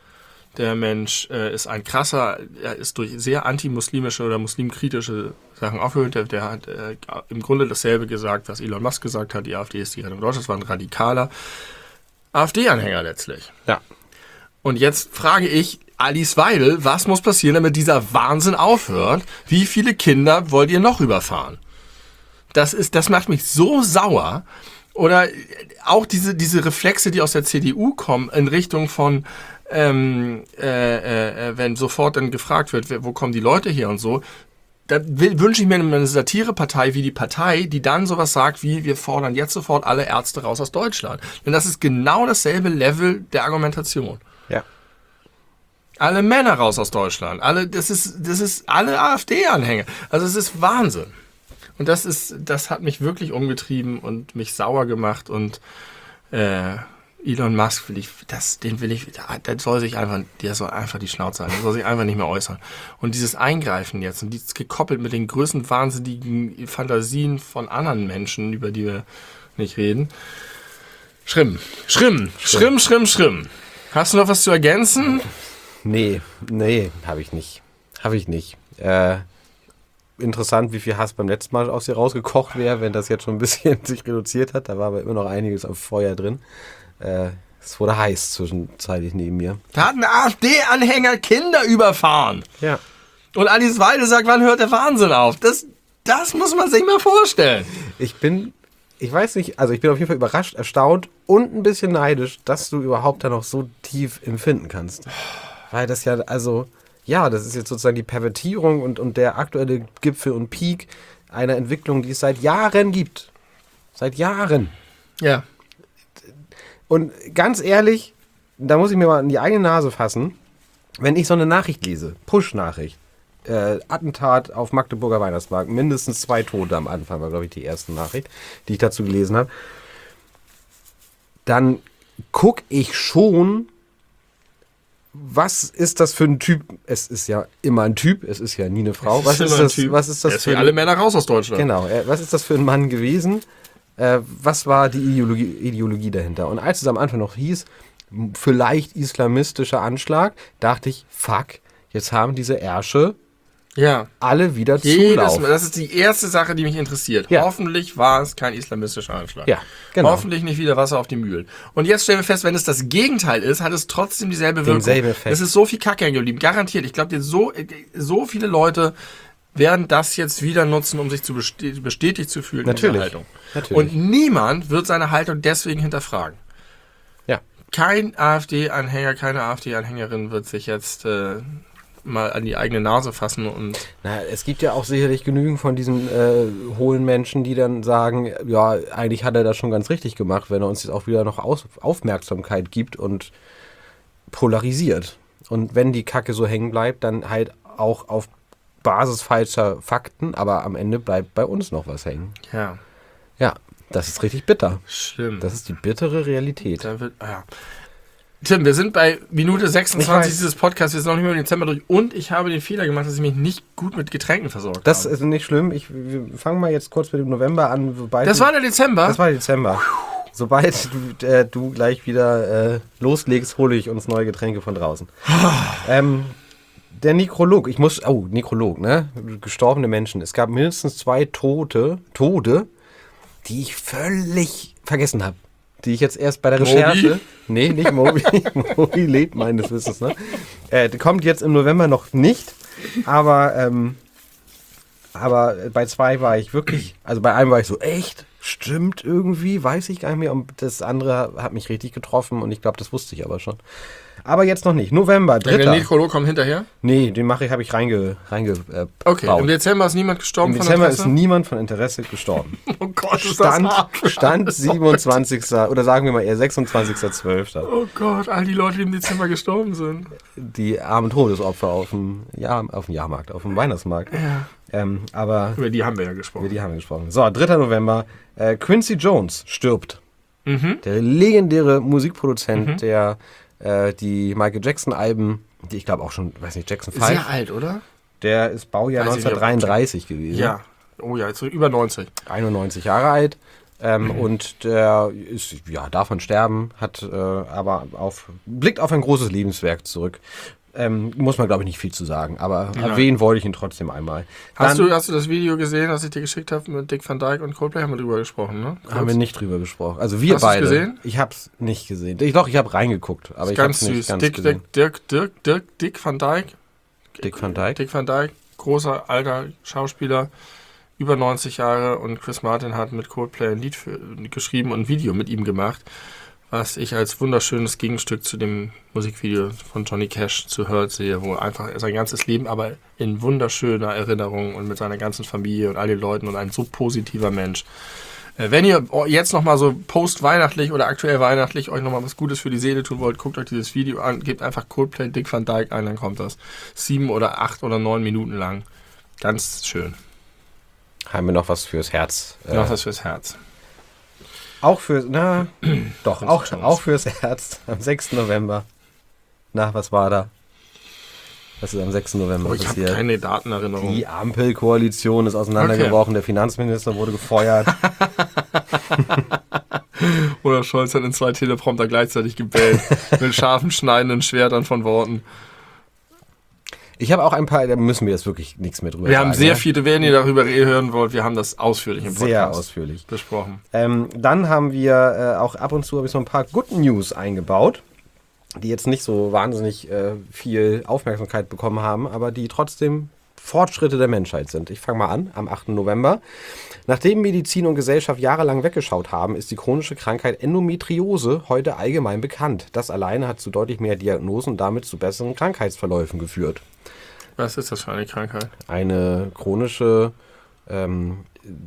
der Mensch äh, ist ein krasser, er ist durch sehr antimuslimische oder muslimkritische Sachen aufgehört. Der, der hat äh, im Grunde dasselbe gesagt, was Elon Musk gesagt hat, die AfD ist die Rettung Deutschlands, war ein radikaler AfD-Anhänger letztlich. Ja. Und jetzt frage ich Alice Weidel, was muss passieren, damit dieser Wahnsinn aufhört? Wie viele Kinder wollt ihr noch überfahren? Das ist, das macht mich so sauer. Oder auch diese, diese Reflexe, die aus der C D U kommen, in Richtung von, ähm, äh, äh, wenn sofort dann gefragt wird, wo kommen die Leute her und so. Da wünsche ich mir eine Satirepartei wie die Partei, die dann sowas sagt wie, wir fordern jetzt sofort alle Ärzte raus aus Deutschland. Denn das ist genau dasselbe Level der Argumentation. Ja. Alle Männer raus aus Deutschland. Alle, das ist, das ist alle AfD-Anhänger. Also es ist Wahnsinn. Und das ist, das hat mich wirklich umgetrieben und mich sauer gemacht und äh, Elon Musk will ich, das, den will ich, der soll sich einfach, der soll einfach die Schnauze halten, der soll sich einfach nicht mehr äußern. Und dieses Eingreifen jetzt und dieses gekoppelt mit den größten wahnsinnigen Fantasien von anderen Menschen, über die wir nicht reden. Schrimm, schrimm, schrimm, schrimm, schrimm. Hast du noch was zu ergänzen? Nee, nee, habe ich nicht. Habe ich nicht. Äh, interessant, wie viel Hass beim letzten Mal aus dir rausgekocht wäre, wenn das jetzt schon ein bisschen sich reduziert hat. Da war aber immer noch einiges auf Feuer drin. Äh, es wurde heiß zwischenzeitlich neben mir. Da hat ein AfD-Anhänger Kinder überfahren. Ja. Und Alice Weidel sagt, wann hört der Wahnsinn auf? Das, das muss man sich mal vorstellen. Ich bin, ich weiß nicht, also ich bin auf jeden Fall überrascht, erstaunt und ein bisschen neidisch, dass du überhaupt da noch so tief empfinden kannst. Weil das ja, also, ja, das ist jetzt sozusagen die Pervertierung und, und der aktuelle Gipfel und Peak einer Entwicklung, die es seit Jahren gibt. Seit Jahren. Ja. Und ganz ehrlich, da muss ich mir mal in die eigene Nase fassen, wenn ich so eine Nachricht lese, Push-Nachricht, äh, Attentat auf Magdeburger Weihnachtsmarkt, mindestens zwei Tote am Anfang, war glaube ich die erste Nachricht, die ich dazu gelesen habe, dann gucke ich schon, was ist das für ein Typ? Es ist ja immer ein Typ, es ist ja nie eine Frau. Was ist, ist das, typ. was ist das er ist für wie alle Männer raus aus Deutschland. Genau, äh, was ist das für ein Mann gewesen? Äh, was war die Ideologie, Ideologie dahinter? Und als es am Anfang noch hieß, vielleicht islamistischer Anschlag, dachte ich, fuck, jetzt haben diese Ärsche ja. alle wieder Jedes Zulauf. Mal. Das ist die erste Sache, die mich interessiert. Ja. Hoffentlich war es kein islamistischer Anschlag. Ja, genau. Hoffentlich nicht wieder Wasser auf die Mühlen. Und jetzt stellen wir fest, wenn es das Gegenteil ist, hat es trotzdem dieselbe Wirkung. Denselben Effekt. Es ist so viel Kacke hängen geblieben. Garantiert. Ich glaube, so, so viele Leute werden das jetzt wieder nutzen, um sich zu bestät- bestätigt zu fühlen Natürlich. in dieser Haltung. Natürlich. Und niemand wird seine Haltung deswegen hinterfragen. Ja. Kein AfD-Anhänger, keine AfD-Anhängerin wird sich jetzt äh, mal an die eigene Nase fassen und... Na, es gibt ja auch sicherlich genügend von diesen äh, hohlen Menschen, die dann sagen, ja, eigentlich hat er das schon ganz richtig gemacht, wenn er uns jetzt auch wieder noch Aus- Aufmerksamkeit gibt und polarisiert. Und wenn die Kacke so hängen bleibt, dann halt auch auf Basis falscher Fakten, aber am Ende bleibt bei uns noch was hängen. Ja. Ja, das ist richtig bitter. Schlimm. Das ist die bittere Realität. Da wird, ah ja. Tim, wir sind bei Minute sechsundzwanzig dieses Podcasts, wir sind noch nicht mehr im Dezember durch und ich habe den Fehler gemacht, dass ich mich nicht gut mit Getränken versorgt Das habe. ist nicht schlimm. Ich, wir fangen mal jetzt kurz mit dem November an. Wobei Das du, war der Dezember? Das war der Dezember. Sobald du, äh, du gleich wieder äh, loslegst, hole ich uns neue Getränke von draußen. ähm, der Nekrolog, ich muss, oh, Nekrolog, ne? Gestorbene Menschen. Es gab mindestens zwei Tote, Tode, die ich völlig vergessen habe. Die ich jetzt erst bei der Recherche... Moby? Nee, nicht Moby. Moby lebt meines Wissens, ne? Äh, die kommt jetzt im November noch nicht, aber, ähm, aber bei zwei war ich wirklich, also bei einem war ich so, echt? Stimmt irgendwie, weiß ich gar nicht mehr. Und das andere hat mich richtig getroffen und ich glaube, das wusste ich aber schon. Aber jetzt noch nicht. November, dritter. Der Nekrolog kommt hinterher? Nee, den mache ich, habe ich reinge, reinge äh, Okay, baut. im Dezember ist niemand gestorben Im von Dezember Interesse? ist niemand von Interesse gestorben. Oh Gott, ist Stand, das hart. Stand siebenundzwanzigster oder sagen wir mal eher sechsundzwanzigster zwölfter Oh Gott, all die Leute, die im Dezember gestorben sind. Die armen Todesopfer auf dem, Jahr, auf dem Jahrmarkt, auf dem Weihnachtsmarkt. Ja. Ähm, aber Über die haben wir ja gesprochen. über die haben wir gesprochen. So, dritter November. Äh, Quincy Jones stirbt. Mhm. Der legendäre Musikproduzent, Mhm. der äh, die Michael Jackson-Alben, die ich glaube auch schon, weiß nicht, Jackson fünf, Sehr alt, oder? der ist Baujahr Weiß ich nicht, ob- neunzehnhundertdreiunddreißig gewesen. Ja. Oh ja, jetzt so über neunzig. einundneunzig Jahre alt. Ähm, und der ist, ja, davon sterben, hat äh, aber auf, blickt auf ein großes Lebenswerk zurück. Ähm, muss man, glaube ich, nicht viel zu sagen, aber Ja. erwähnen wollte ich ihn trotzdem einmal. Hast Dann du, hast du das Video gesehen, das ich dir geschickt habe mit Dick Van Dyke und Coldplay? Haben wir drüber gesprochen, ne? Kurz. haben wir nicht drüber gesprochen. Also wir Hast du's beide. gesehen? Ich habe es nicht gesehen. Ich, doch, ich habe reingeguckt, aber Ist ich habe ganz es nicht süß. ganz Dick, gesehen. Dick, Dirk, Dirk, Dirk, Dick Van Dyke. Dick Van Dyke. Dick Van Dyke, großer, alter Schauspieler, über neunzig Jahre und Chris Martin hat mit Coldplay ein Lied für, geschrieben und ein Video mit ihm gemacht, was ich als wunderschönes Gegenstück zu dem Musikvideo von Johnny Cash zu Hurt sehe, wo einfach sein ganzes Leben aber in wunderschöner Erinnerung und mit seiner ganzen Familie und all den Leuten und ein so positiver Mensch. Äh, Wenn ihr jetzt nochmal so post-weihnachtlich oder aktuell weihnachtlich euch nochmal was Gutes für die Seele tun wollt, guckt euch dieses Video an, gebt einfach Coldplay Dick Van Dyke ein, dann kommt das. Sieben oder acht oder neun Minuten lang. Ganz schön. Haben wir noch was fürs Herz? Äh, Noch was fürs Herz. Auch für, na, doch, Fünfzig auch, Chance. auch fürs Herz. Am sechsten November. Na, was war da? Was ist am sechsten November Oh, ich habe passiert? keine Datenerinnerung. Die Ampelkoalition ist auseinandergebrochen, der Finanzminister wurde gefeuert. Oder Scholz hat in zwei Teleprompter gleichzeitig gebellt. mit scharfen, schneidenden Schwertern von Worten. Ich habe auch ein paar, da müssen wir jetzt wirklich nichts mehr drüber Wir sagen. haben sehr ne? viele, wenn ihr darüber hören wollt, wir haben das ausführlich im Podcast Sehr ausführlich. besprochen. Ähm, dann haben wir äh, auch ab und zu habe ich so ein paar Good News eingebaut, die jetzt nicht so wahnsinnig äh, viel Aufmerksamkeit bekommen haben, aber die trotzdem Fortschritte der Menschheit sind. Ich fange mal an, am achten November. Nachdem Medizin und Gesellschaft jahrelang weggeschaut haben, ist die chronische Krankheit Endometriose heute allgemein bekannt. Das alleine hat zu deutlich mehr Diagnosen und damit zu besseren Krankheitsverläufen geführt. Was ist das für eine Krankheit? Eine chronische ähm,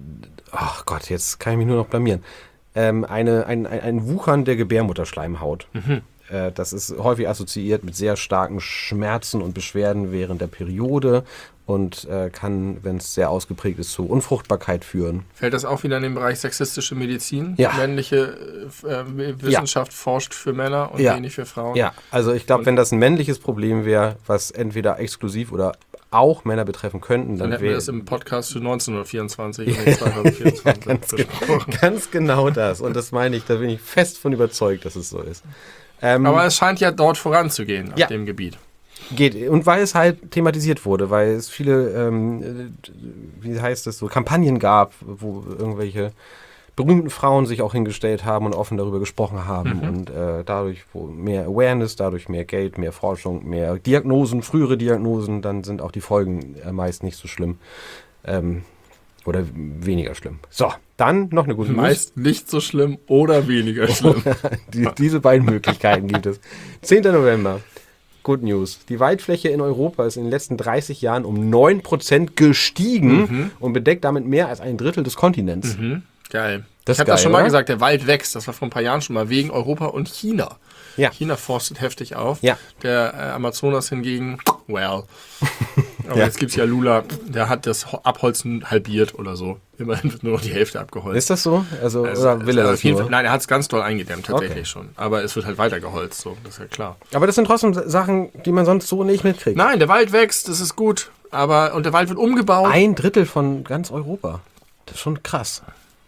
ach Gott, jetzt kann ich mich nur noch blamieren. Ähm, eine, ein, ein, ein Wuchern der Gebärmutterschleimhaut. Mhm. Äh, das ist häufig assoziiert mit sehr starken Schmerzen und Beschwerden während der Periode und äh, kann, wenn es sehr ausgeprägt ist, zu Unfruchtbarkeit führen. Fällt das auch wieder in den Bereich sexistische Medizin? Ja. Männliche äh, Wissenschaft ja. forscht für Männer und ja. wenig für Frauen? Ja, also ich glaube, wenn das ein männliches Problem wäre, was entweder exklusiv oder auch Männer betreffen könnten, dann, dann hätten wär, wir das im Podcast für neunzehnhundertvierundzwanzig und zweitausendvierundzwanzig ja, ganz, besprochen. Ganz genau das. Und das meine ich, da bin ich fest von überzeugt, dass es so ist. Ähm, Aber es scheint ja dort voranzugehen, auf ja. dem Gebiet. Geht. Und weil es halt thematisiert wurde, weil es viele, ähm, wie heißt es so, Kampagnen gab, wo irgendwelche berühmten Frauen sich auch hingestellt haben und offen darüber gesprochen haben. Mhm. Und äh, dadurch wo mehr Awareness, dadurch mehr Geld, mehr Forschung, mehr Diagnosen, frühere Diagnosen, dann sind auch die Folgen äh, meist nicht so schlimm. Ähm, oder weniger schlimm. So, dann noch eine gute News. Meist nicht so schlimm oder weniger schlimm. die, diese beiden Möglichkeiten gibt es. zehnter November. Good News. Die Waldfläche in Europa ist in den letzten dreißig Jahren um neun Prozent gestiegen mhm. und bedeckt damit mehr als ein Drittel des Kontinents. Mhm. Geil. Das ich habe geil, das schon mal oder? gesagt, der Wald wächst. Das war vor ein paar Jahren schon mal wegen Europa und China. Ja. China forstet heftig auf. Ja. Der äh, Amazonas hingegen, well. Aber Ja. jetzt gibt es ja Lula, der hat das Abholzen halbiert oder so. Immerhin wird nur noch die Hälfte abgeholzt. Ist das so? Also, Also, oder will er also das auf jeden nur? Fall, nein, er hat es ganz doll eingedämmt, tatsächlich Okay. schon. Aber es wird halt weiter geholzt, so, das ist ja klar. Aber das sind trotzdem Sachen, die man sonst so nicht mitkriegt. Nein, der Wald wächst, das ist gut. Aber, und der Wald wird umgebaut. Ein Drittel von ganz Europa. Das ist schon krass.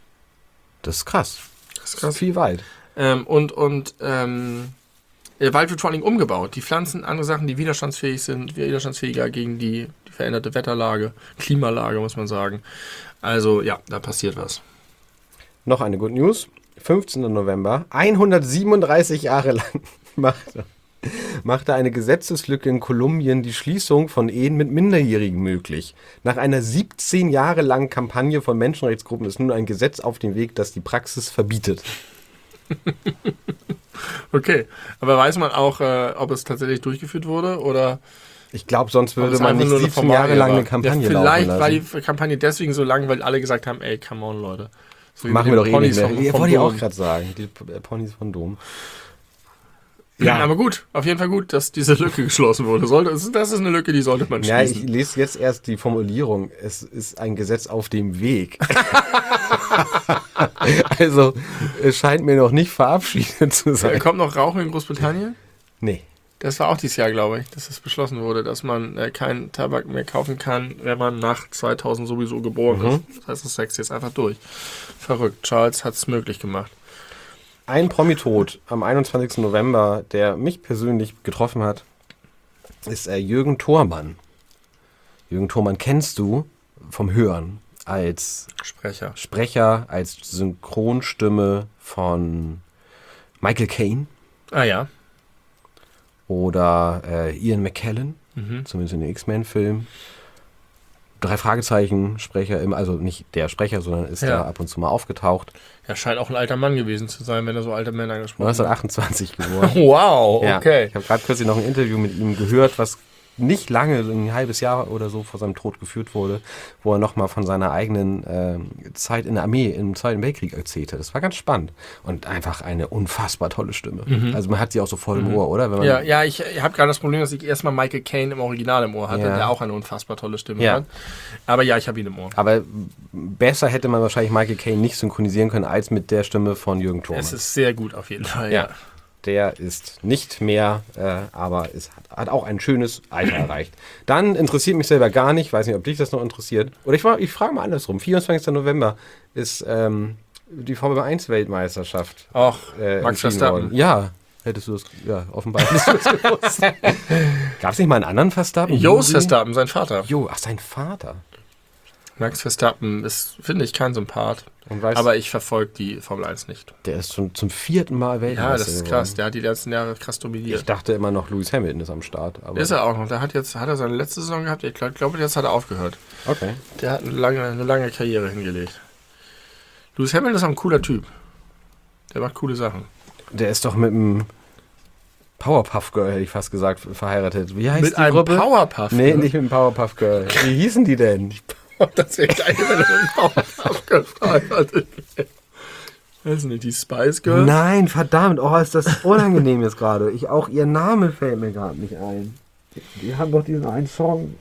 Das ist krass. Das ist krass. Viel Wald. Ähm, und und ähm, der Wald wird vor allem umgebaut. Die pflanzen andere Sachen, die widerstandsfähig sind, widerstandsfähiger gegen die, die veränderte Wetterlage, Klimalage, muss man sagen. Also ja, da passiert was. Noch eine Good News. fünfzehnter November. hundertsiebenunddreißig Jahre lang machte, machte eine Gesetzeslücke in Kolumbien die Schließung von Ehen mit Minderjährigen möglich. Nach einer siebzehn Jahre langen Kampagne von Menschenrechtsgruppen ist nun ein Gesetz auf dem Weg, das die Praxis verbietet. Okay, aber weiß man auch, äh, ob es tatsächlich durchgeführt wurde oder Ich glaube, sonst ob würde es man einfach nicht nur eine siebzehn Jahre Formalie lang war? eine Kampagne ja, laufen vielleicht lassen. war die Kampagne deswegen so lang, weil alle gesagt haben, ey, come on, Leute. So wie Machen mit wir den doch eh nicht Ponys mehr. vom- Ja, vom wollte ich auch Dom. gerade sagen. Die P- äh, Ponys von Dom. Ja, aber gut, auf jeden Fall gut, dass diese Lücke geschlossen wurde. Sollte, das ist eine Lücke, die sollte man Ja, ich schließen. lese jetzt erst die Formulierung. Es ist ein Gesetz auf dem Weg. Also, es scheint mir noch nicht verabschiedet zu Äh, sein. Kommt noch Rauchen in Großbritannien? Nee. Das war auch dieses Jahr, glaube ich, dass es beschlossen wurde, dass man äh, keinen Tabak mehr kaufen kann, wenn man nach zweitausend sowieso geboren Mhm. ist. Das heißt, das Sex jetzt einfach durch. Verrückt. Charles hat es möglich gemacht. Ein Promi-Tod am einundzwanzigsten November, der mich persönlich getroffen hat, ist äh, Jürgen Thormann. Jürgen Thormann kennst du vom Hören als Sprecher. Sprecher, als Synchronstimme von Michael Caine Ah ja. oder äh, Ian McKellen, Mhm. zumindest in den X-Men-Filmen. Drei Fragezeichen Sprecher, im, also nicht der Sprecher, sondern ist Ja. da ab und zu mal aufgetaucht. Er scheint auch ein alter Mann gewesen zu sein, wenn er so alte Männer gesprochen hat. neunzehnhundertachtundzwanzig geboren. Wow, Ja, okay. ich habe gerade kürzlich noch ein Interview mit ihm gehört, was nicht lange, so ein halbes Jahr oder so vor seinem Tod geführt wurde, wo er nochmal von seiner eigenen ähm, Zeit in der Armee im Zweiten Weltkrieg erzählte. Das war ganz spannend und einfach eine unfassbar tolle Stimme. Mhm. Also man hat sie auch so voll im Ohr, oder? Wenn man, Ja, ja, ich, ich habe gerade das Problem, dass ich erstmal Michael Caine im Original im Ohr hatte, Ja. der auch eine unfassbar tolle Stimme Ja. hat. Aber ja, ich habe ihn im Ohr. Aber besser hätte man wahrscheinlich Michael Caine nicht synchronisieren können, als mit der Stimme von Jürgen Thormann. Es ist sehr gut auf jeden Fall. Ja. Der ist nicht mehr, äh, aber es hat, hat auch ein schönes Alter erreicht. Dann interessiert mich selber gar nicht, weiß nicht, ob dich das noch interessiert. Oder ich, ich frage mal andersrum. vierundzwanzigster November ist ähm, die Formel eins Weltmeisterschaft. Ach, äh, Max entschieden Verstappen. worden. Ja, hättest du das, ja, offenbar hättest du das gewusst. Gab es nicht mal einen anderen Verstappen? Jos Juri? Verstappen, sein Vater. Jo, ach, sein Vater. Max Verstappen ist, finde ich, kein Sympath. Und weißt, Aber ich verfolge die Formel eins nicht. der ist schon zum vierten Mal Weltmeister Ja, das ist krass. geworden. Der hat die letzten Jahre krass Ich dominiert. dachte immer noch, Lewis Hamilton ist am Start. Aber Ist er auch noch. Der hat jetzt, hat er seine letzte Saison gehabt? Ich glaube, glaub, jetzt hat er aufgehört. Okay. Der hat eine lange, eine lange Karriere hingelegt. Lewis Hamilton ist auch ein cooler Typ. Der macht coole Sachen. Der ist doch mit einem Powerpuff Girl, hätte ich fast gesagt, verheiratet. Wie heißt Mit die einem Gruppe? Powerpuff. Nee, ne? nicht mit dem Powerpuff Girl. Wie hießen die denn? Das wäre geil, wenn du den Powerpuff Girls verheiratet wärst. Weiß nicht, die Spice Girls? Nein, verdammt. Oh, ist das unangenehm jetzt gerade. Ich auch, ihr Name fällt mir gerade nicht ein. Die, die haben doch diesen einen Song.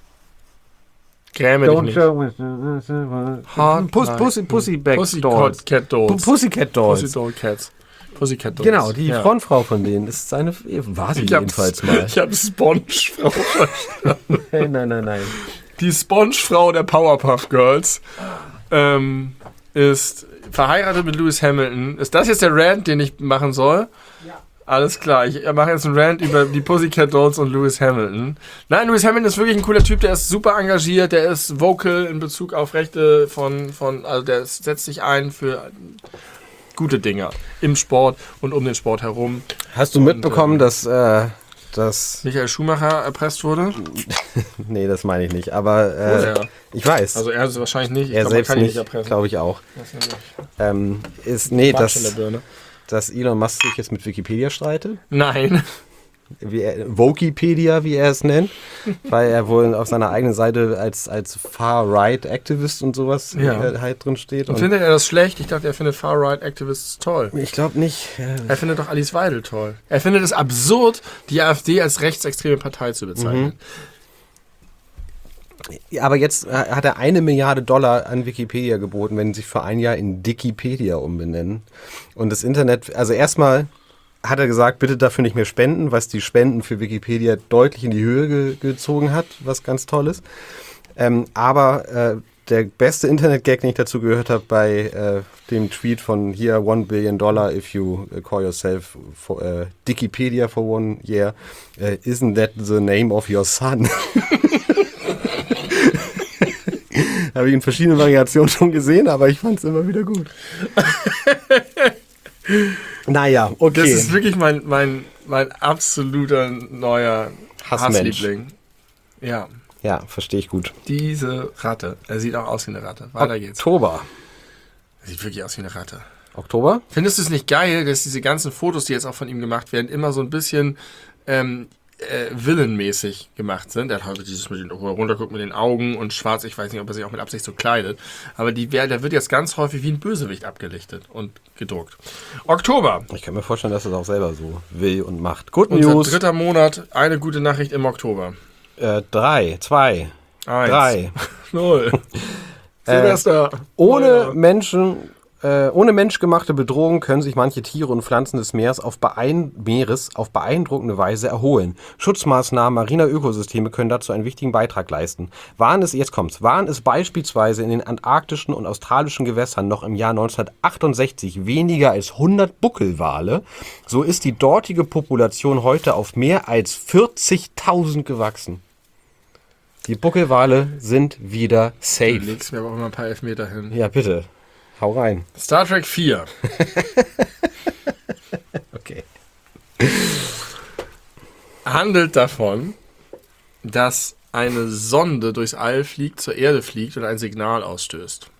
Gräme dich nicht. Hot Puss, Pussy, Pussyback Dolls. Pussycat Dolls. Pussycat Dolls. Pussy Cats. Pussycat Dolls. Genau, die ja. Frontfrau von denen ist seine, war sie ich jedenfalls mal. Ich habe Sponge-Frau verstanden. Nein, nein, nein, nein. Die Sponge-Frau der Powerpuff Girls ähm, ist verheiratet mit Lewis Hamilton. Ist das jetzt der Rant, den ich machen soll? Ja. Alles klar, ich mache jetzt einen Rant über die Pussycat Dolls und Lewis Hamilton. Nein, Lewis Hamilton ist wirklich ein cooler Typ, der ist super engagiert, der ist vocal in Bezug auf Rechte von, von also der setzt sich ein für gute Dinge im Sport und um den Sport herum. Hast du mitbekommen, und, äh, dass, äh, dass Michael Schumacher erpresst wurde? Nee, das meine ich nicht, aber äh, ich weiß. Also er ist es wahrscheinlich nicht. Ich er glaub, selbst kann ihn nicht, nicht erpressen. Glaube ich auch. Ähm, ist, nee, dass, dass Elon Musk sich jetzt mit Wikipedia streitet. Nein. Wie er, Wokipedia, wie er es nennt, weil er wohl auf seiner eigenen Seite als, als Far-Right-Activist und sowas ja. halt drin steht. Und, und findet er das schlecht? Ich dachte, er findet Far-Right-Activists toll. Ich glaube nicht. Er findet doch Alice Weidel toll. Er findet es absurd, die AfD als rechtsextreme Partei zu bezeichnen. Mhm. Ja, aber jetzt hat er eine Milliarde Dollar an Wikipedia geboten, wenn sie sich für ein Jahr in Dikipedia umbenennen. Und das Internet, also erstmal hat er gesagt, bitte dafür nicht mehr spenden, was die Spenden für Wikipedia deutlich in die Höhe ge- gezogen hat, was ganz toll ist. Ähm, aber äh, der beste Internet-Gag, den ich dazu gehört habe, bei äh, dem Tweet von hier, one billion dollar if you call yourself for, uh, Dikipedia for one year, uh, isn't that the name of your son? Habe ich in verschiedenen Variationen schon gesehen, aber ich fand es immer wieder gut. Naja, okay. Das ist wirklich mein, mein, mein absoluter neuer Hassmensch. Hassliebling. Ja. Ja, verstehe ich gut. Diese Ratte. Er sieht auch aus wie eine Ratte. Weiter geht's. Oktober. Er sieht wirklich aus wie eine Ratte. Oktober? Findest du es nicht geil, dass diese ganzen Fotos, die jetzt auch von ihm gemacht werden, immer so ein bisschen ähm, äh, villenmäßig gemacht sind? Er hat halt dieses mit den, runterguckt mit den Augen und schwarz, ich weiß nicht, ob er sich auch mit Absicht so kleidet. Aber die, der wird jetzt ganz häufig wie ein Bösewicht abgelichtet und gedruckt. Oktober. Ich kann mir vorstellen, dass er das auch selber so will und macht. Good Unser News. dritter Monat, eine gute Nachricht im Oktober. Äh, drei, zwei, Eins. drei. Null. Silvester. Äh, ohne oh. Menschen, äh, ohne menschgemachte Bedrohung können sich manche Tiere und Pflanzen des Meeres auf, beein- Meeres auf beeindruckende Weise erholen. Schutzmaßnahmen mariner Ökosysteme können dazu einen wichtigen Beitrag leisten. Waren es, jetzt kommt's, waren es beispielsweise in den antarktischen und australischen Gewässern noch im Jahr neunzehnhundertachtundsechzig weniger als hundert Buckelwale, so ist die dortige Population heute auf mehr als vierzigtausend gewachsen. Die Buckelwale sind wieder safe. Du legst mir aber auch immer ein paar Elfmeter hin. Ja, bitte. Hau rein. Star Trek vier. Okay. Handelt davon, dass eine Sonde durchs All fliegt, zur Erde fliegt und ein Signal ausstößt.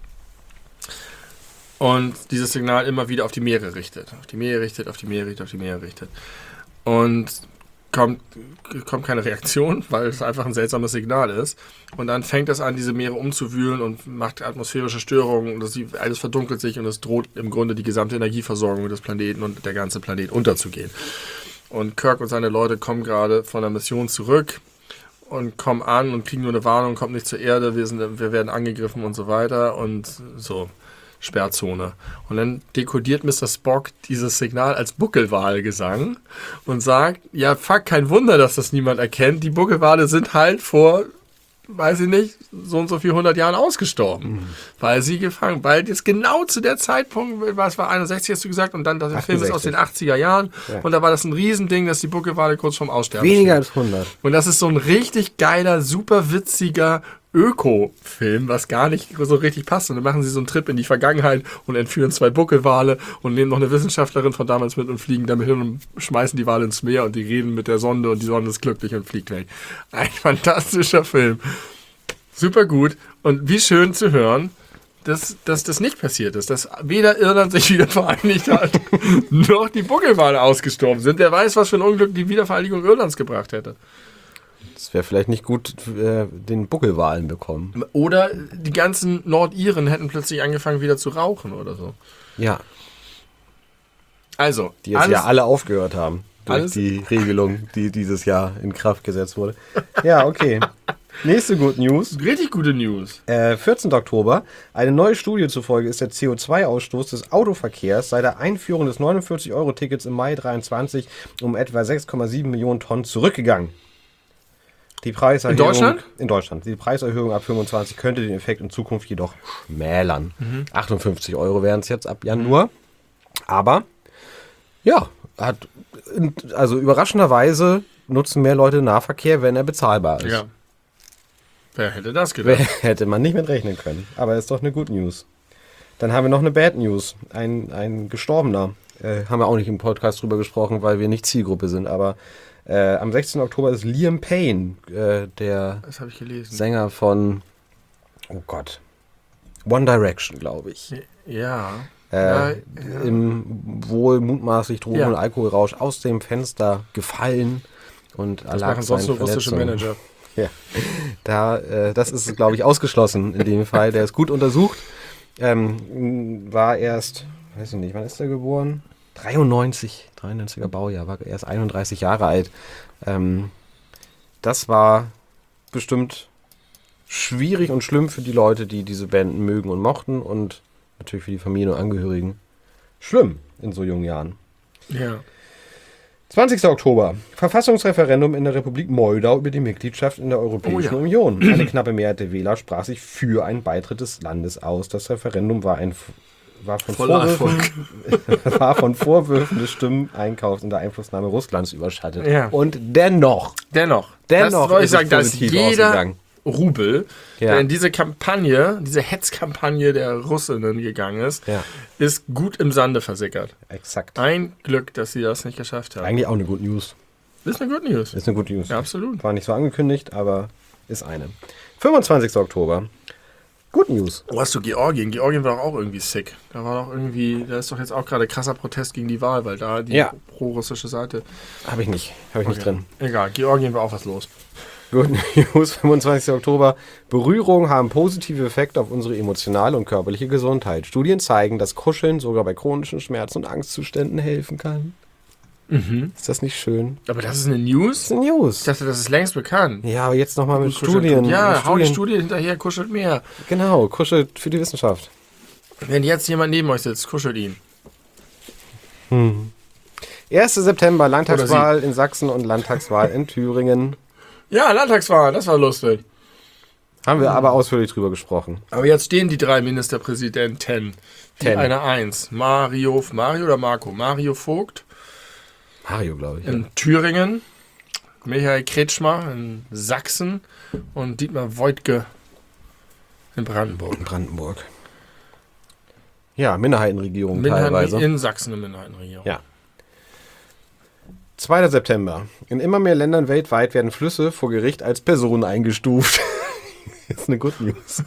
Und dieses Signal immer wieder auf die Meere richtet. Auf die Meere richtet, auf die Meere richtet, auf die Meere richtet. Und kommt, kommt keine Reaktion, weil es einfach ein seltsames Signal ist. Und dann fängt es an, diese Meere umzuwühlen und macht atmosphärische Störungen. Und das, alles verdunkelt sich und es droht im Grunde die gesamte Energieversorgung des Planeten und der ganze Planet unterzugehen. Und Kirk und seine Leute kommen gerade von der Mission zurück und kommen an und kriegen nur eine Warnung, kommt nicht zur Erde, wir, sind, wir werden angegriffen und so weiter. Und so. Sperrzone. Und dann dekodiert Mister Spock dieses Signal als Buckelwalgesang und sagt, ja fuck, kein Wunder, dass das niemand erkennt. Die Buckelwale sind halt vor, weiß ich nicht, so und so viel hundert Jahren ausgestorben. Mhm. Weil sie gefangen, weil jetzt genau zu der Zeitpunkt, was war einundsechzig hast du gesagt, und dann das Film ist aus den achtziger Jahren ja. Und da war das ein Riesending, dass die Buckelwale kurz vorm Aussterben Weniger stehen. als hundert. Und das ist so ein richtig geiler, super witziger Öko-Film, was gar nicht so richtig passt. Und dann machen sie so einen Trip in die Vergangenheit und entführen zwei Buckelwale und nehmen noch eine Wissenschaftlerin von damals mit und fliegen damit hin und schmeißen die Wale ins Meer und die reden mit der Sonde und die Sonde ist glücklich und fliegt weg. Ein fantastischer Film. Super gut. Und wie schön zu hören, dass, dass das nicht passiert ist. Dass weder Irland sich wieder vereinigt hat, noch die Buckelwale ausgestorben sind. Wer weiß, was für ein Unglück die Wiedervereinigung Irlands gebracht hätte. Das wäre vielleicht nicht gut, äh, den Buckelwalen bekommen. Oder die ganzen Nordiren hätten plötzlich angefangen wieder zu rauchen oder so. Ja. Also, die jetzt alles, ja alle aufgehört haben durch alles? die Regelung, die dieses Jahr in Kraft gesetzt wurde. Ja, okay. Nächste Good News. Richtig gute News. Äh, vierzehnten Oktober. Eine neue Studie zufolge ist der C O zwei Ausstoß des Autoverkehrs seit der Einführung des neunundvierzig-Euro-Tickets im Mai dreiundzwanzig um etwa sechs Komma sieben Millionen Tonnen zurückgegangen. Die Preiserhöhung, in Deutschland? In Deutschland. Die Preiserhöhung ab fünfundzwanzig könnte den Effekt in Zukunft jedoch schmälern. Mhm. achtundfünfzig Euro wären es jetzt ab Januar. Aber, ja, hat, also überraschenderweise nutzen mehr Leute Nahverkehr, wenn er bezahlbar ist. Ja. Wer hätte das gedacht? Hätte man nicht mit rechnen können. Aber ist doch eine Good News. Dann haben wir noch eine Bad News. Ein, ein Gestorbener. Äh, haben wir auch nicht im Podcast drüber gesprochen, weil wir nicht Zielgruppe sind. Aber äh, am sechzehnten Oktober ist Liam Payne, äh, der das hab ich gelesen. Sänger von, oh Gott, One Direction, glaube ich. Ja. Äh, ja, ja. Im wohl mutmaßlich Drogen- ja. und Alkoholrausch aus dem Fenster gefallen. Und das machen sonst nur russische Manager. Ja, da, äh, das ist, glaube ich, ausgeschlossen in dem Fall. Der ist gut untersucht. Ähm, war erst, weiß ich nicht, wann ist er geboren? dreiundneunzig, dreiundneunziger Baujahr, war erst einunddreißig Jahre alt. Ähm, das war bestimmt schwierig und schlimm für die Leute, die diese Band mögen und mochten und natürlich für die Familien und Angehörigen. Schlimm in so jungen Jahren. Ja. zwanzigsten Oktober. Verfassungsreferendum in der Republik Moldau über die Mitgliedschaft in der Europäischen Oh ja. Union. Eine knappe Mehrheit der Wähler sprach sich für einen Beitritt des Landes aus. Das Referendum war, ein, war, von, Vorwürfen, war von Vorwürfen des Stimmeneinkaufs und der Einflussnahme Russlands überschattet. Ja. Und dennoch, Dennoch. dennoch das wollte ich ist sagen, es dass positiv jeder ausgegangen. Rubel, Ja. der in diese Kampagne, diese Hetzkampagne der Russinnen gegangen ist, Ja. ist gut im Sande versickert. Exakt. Ein Glück, dass sie das nicht geschafft haben. Eigentlich auch eine Good News. Das ist eine Good News. Ist eine Good News. Ja, absolut. War nicht so angekündigt, aber ist eine. fünfundzwanzigsten Oktober. Good News. Oh, hast du Georgien? Georgien war doch auch irgendwie sick. Da war doch irgendwie, da ist doch jetzt auch gerade krasser Protest gegen die Wahl, weil da die Ja. pro-russische Seite. Habe ich nicht. Habe ich nicht Okay. drin. Egal, Georgien war auch was los. Good News, fünfundzwanzigsten Oktober. Berührungen haben positive Effekte auf unsere emotionale und körperliche Gesundheit. Studien zeigen, dass Kuscheln sogar bei chronischen Schmerzen und Angstzuständen helfen kann. Mhm. Ist das nicht schön? Aber das ist eine News? Das ist eine News. Ich dachte, das ist längst bekannt. Ja, aber jetzt nochmal mit Kuschelt Studien. gut. Ja, mit hau die Studien. Studie hinterher, kuschelt mehr. Genau, kuschelt für die Wissenschaft. Wenn jetzt jemand neben euch sitzt, kuschelt ihn. ersten September, Landtagswahl in Sachsen und Landtagswahl in Thüringen. Ja, Landtagswahl, das war lustig. Haben wir aber ausführlich drüber gesprochen. Aber jetzt stehen die drei Ministerpräsidenten. Die Ten. eine Eins. Mario, Mario oder Marco? Mario Vogt Mario, glaube ich. Ja. in Thüringen, Michael Kretschmer in Sachsen und Dietmar Woidke in Brandenburg. In Brandenburg. Ja, Minderheitenregierung Minderheiten teilweise. in Sachsen eine Minderheitenregierung. Ja. zweiten September. In immer mehr Ländern weltweit werden Flüsse vor Gericht als Personen eingestuft. Das ist eine Good News.